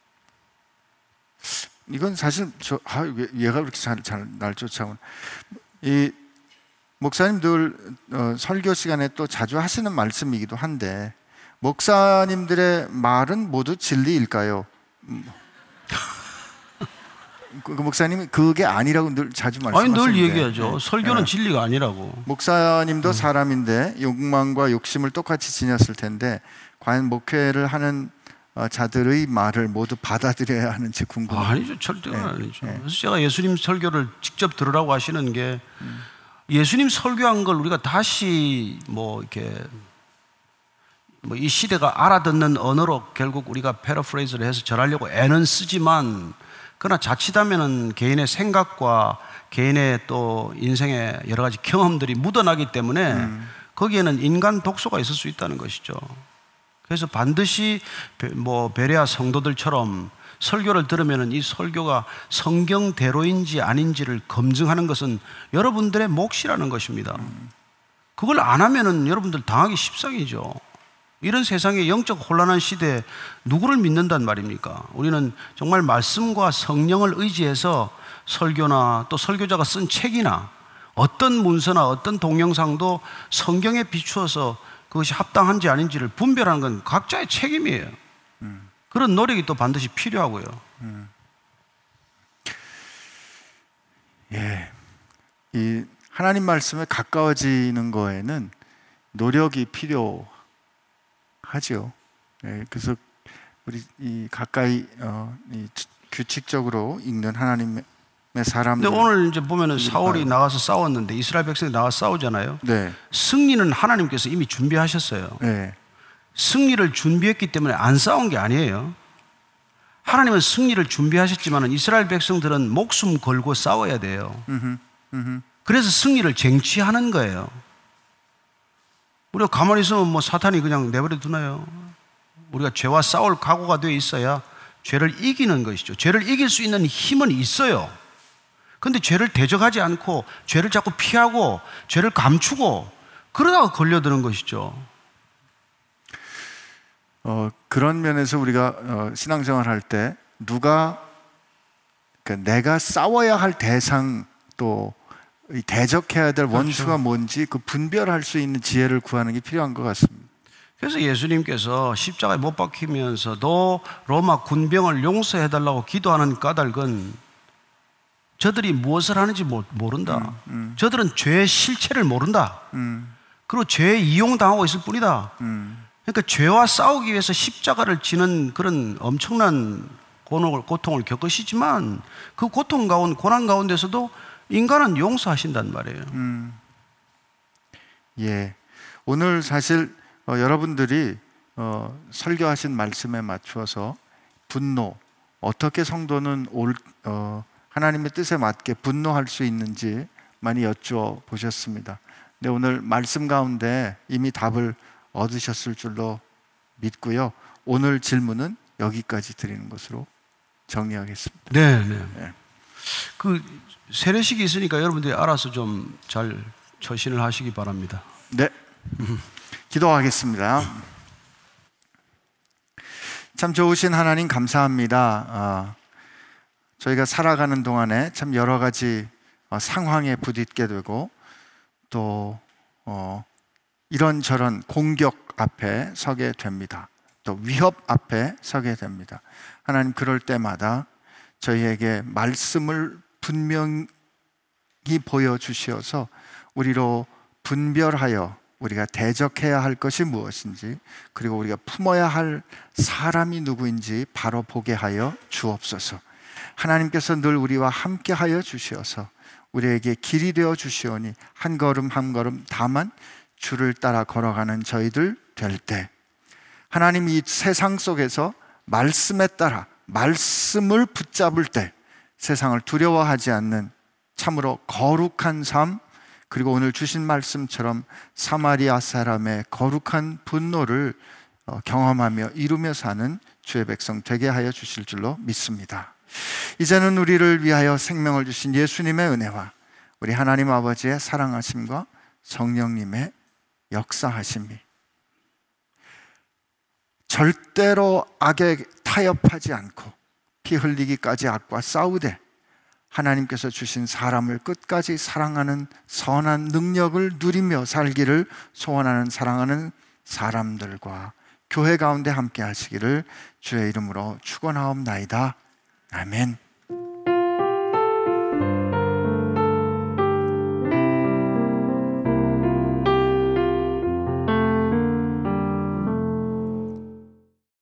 이건 사실 저, 아, 얘가 그렇게 잘, 잘 날 쫓아오는. 이 목사님들 어, 설교 시간에 또 자주 하시는 말씀이기도 한데, 목사님들의 말은 모두 진리일까요? 그, 그 목사님이 그게 아니라고 늘 자주 말씀하시는데. 아니, 늘 얘기하죠. 네. 설교는 네. 진리가 아니라고. 목사님도 음. 사람인데 욕망과 욕심을 똑같이 지녔을 텐데 과연 목회를 하는 자들의 말을 모두 받아들여야 하는지 궁금해요. 아니죠. 절대가 네. 아니죠. 네. 그래서 제가 예수님 설교를 직접 들으라고 하시는 게 음. 예수님 설교한 걸 우리가 다시 뭐 이렇게 뭐 이 시대가 알아듣는 언어로 결국 우리가 패러프레이즈를 해서 전하려고 애는 쓰지만 그러나 자칫하면은 개인의 생각과 개인의 또 인생의 여러 가지 경험들이 묻어나기 때문에 음. 거기에는 인간 독소가 있을 수 있다는 것이죠. 그래서 반드시 뭐 베레아 성도들처럼 설교를 들으면은 이 설교가 성경대로인지 아닌지를 검증하는 것은 여러분들의 몫이라는 것입니다. 음. 그걸 안 하면은 여러분들 당하기 십상이죠. 이런 세상에 영적 혼란한 시대에 누구를 믿는단 말입니까? 우리는 정말 말씀과 성령을 의지해서 설교나 또 설교자가 쓴 책이나 어떤 문서나 어떤 동영상도 성경에 비추어서 그것이 합당한지 아닌지를 분별하는 건 각자의 책임이에요. 음. 그런 노력이 또 반드시 필요하고요. 음. 예, 이 하나님 말씀에 가까워지는 거에는 노력이 필요. 하죠. 네, 그래서 우리 이 가까이 어, 이 규칙적으로 읽는 하나님의 사람들. 근데 오늘 이제 보면은 사울이 나가서 싸웠는데 이스라엘 백성이 나가서 싸우잖아요. 네. 승리는 하나님께서 이미 준비하셨어요. 네. 승리를 준비했기 때문에 안 싸운 게 아니에요. 하나님은 승리를 준비하셨지만 이스라엘 백성들은 목숨 걸고 싸워야 돼요. 음흠, 음흠. 그래서 승리를 쟁취하는 거예요. 우리가 가만히 있으면 뭐 사탄이 그냥 내버려 두나요? 우리가 죄와 싸울 각오가 되어 있어야 죄를 이기는 것이죠. 죄를 이길 수 있는 힘은 있어요. 그런데 죄를 대적하지 않고 죄를 자꾸 피하고 죄를 감추고 그러다가 걸려드는 것이죠. 어, 그런 면에서 우리가 어, 신앙생활 할 때 누가 그러니까 내가 싸워야 할 대상 또 대적해야 될 원수가 그렇죠. 뭔지 그 분별할 수 있는 지혜를 구하는 게 필요한 것 같습니다. 그래서 예수님께서 십자가에 못 박히면서도 로마 군병을 용서해달라고 기도하는 까닭은 저들이 무엇을 하는지 모른다. 음, 음. 저들은 죄의 실체를 모른다. 음. 그리고 죄에 이용당하고 있을 뿐이다. 음. 그러니까 죄와 싸우기 위해서 십자가를 지는 그런 엄청난 고통을, 고통을 겪으시지만 그 고통 가운데, 고난 가운데서도 인간은 용서하신단 말이에요. 음. 예. 오늘 사실 어, 여러분들이 어, 설교하신 말씀에 맞추어서 분노, 어떻게 성도는 올, 어, 하나님의 뜻에 맞게 분노할 수 있는지 많이 여쭈어보셨습니다. 근데 오늘 말씀 가운데 이미 답을 얻으셨을 줄로 믿고요. 오늘 질문은 여기까지 드리는 것으로 정리하겠습니다. 네, 네. 네. 그 세례식이 있으니까 여러분들이 알아서 좀 잘 처신을 하시기 바랍니다. 네. 기도하겠습니다. 참 좋으신 하나님 감사합니다. 아, 저희가 살아가는 동안에 참 여러 가지 어, 상황에 부딪게 되고 또 어, 이런저런 공격 앞에 서게 됩니다. 또 위협 앞에 서게 됩니다. 하나님, 그럴 때마다 저희에게 말씀을 분명히 보여주시어서 우리로 분별하여 우리가 대적해야 할 것이 무엇인지, 그리고 우리가 품어야 할 사람이 누구인지 바로 보게 하여 주옵소서. 하나님께서 늘 우리와 함께 하여 주시어서 우리에게 길이 되어 주시오니 한 걸음 한 걸음 다만 주를 따라 걸어가는 저희들 될 때, 하나님, 이 세상 속에서 말씀에 따라 말씀을 붙잡을 때 세상을 두려워하지 않는 참으로 거룩한 삶, 그리고 오늘 주신 말씀처럼 사마리아 사람의 거룩한 분노를 경험하며 이루며 사는 주의 백성 되게 하여 주실 줄로 믿습니다. 이제는 우리를 위하여 생명을 주신 예수님의 은혜와 우리 하나님 아버지의 사랑하심과 성령님의 역사하심이 절대로 악에 타협하지 않고 피 흘리기까지 악과 싸우되 하나님께서 주신 사람을 끝까지 사랑하는 선한 능력을 누리며 살기를 소원하는 사랑하는 사람들과 교회 가운데 함께 하시기를 주의 이름으로 축원하옵나이다. 아멘.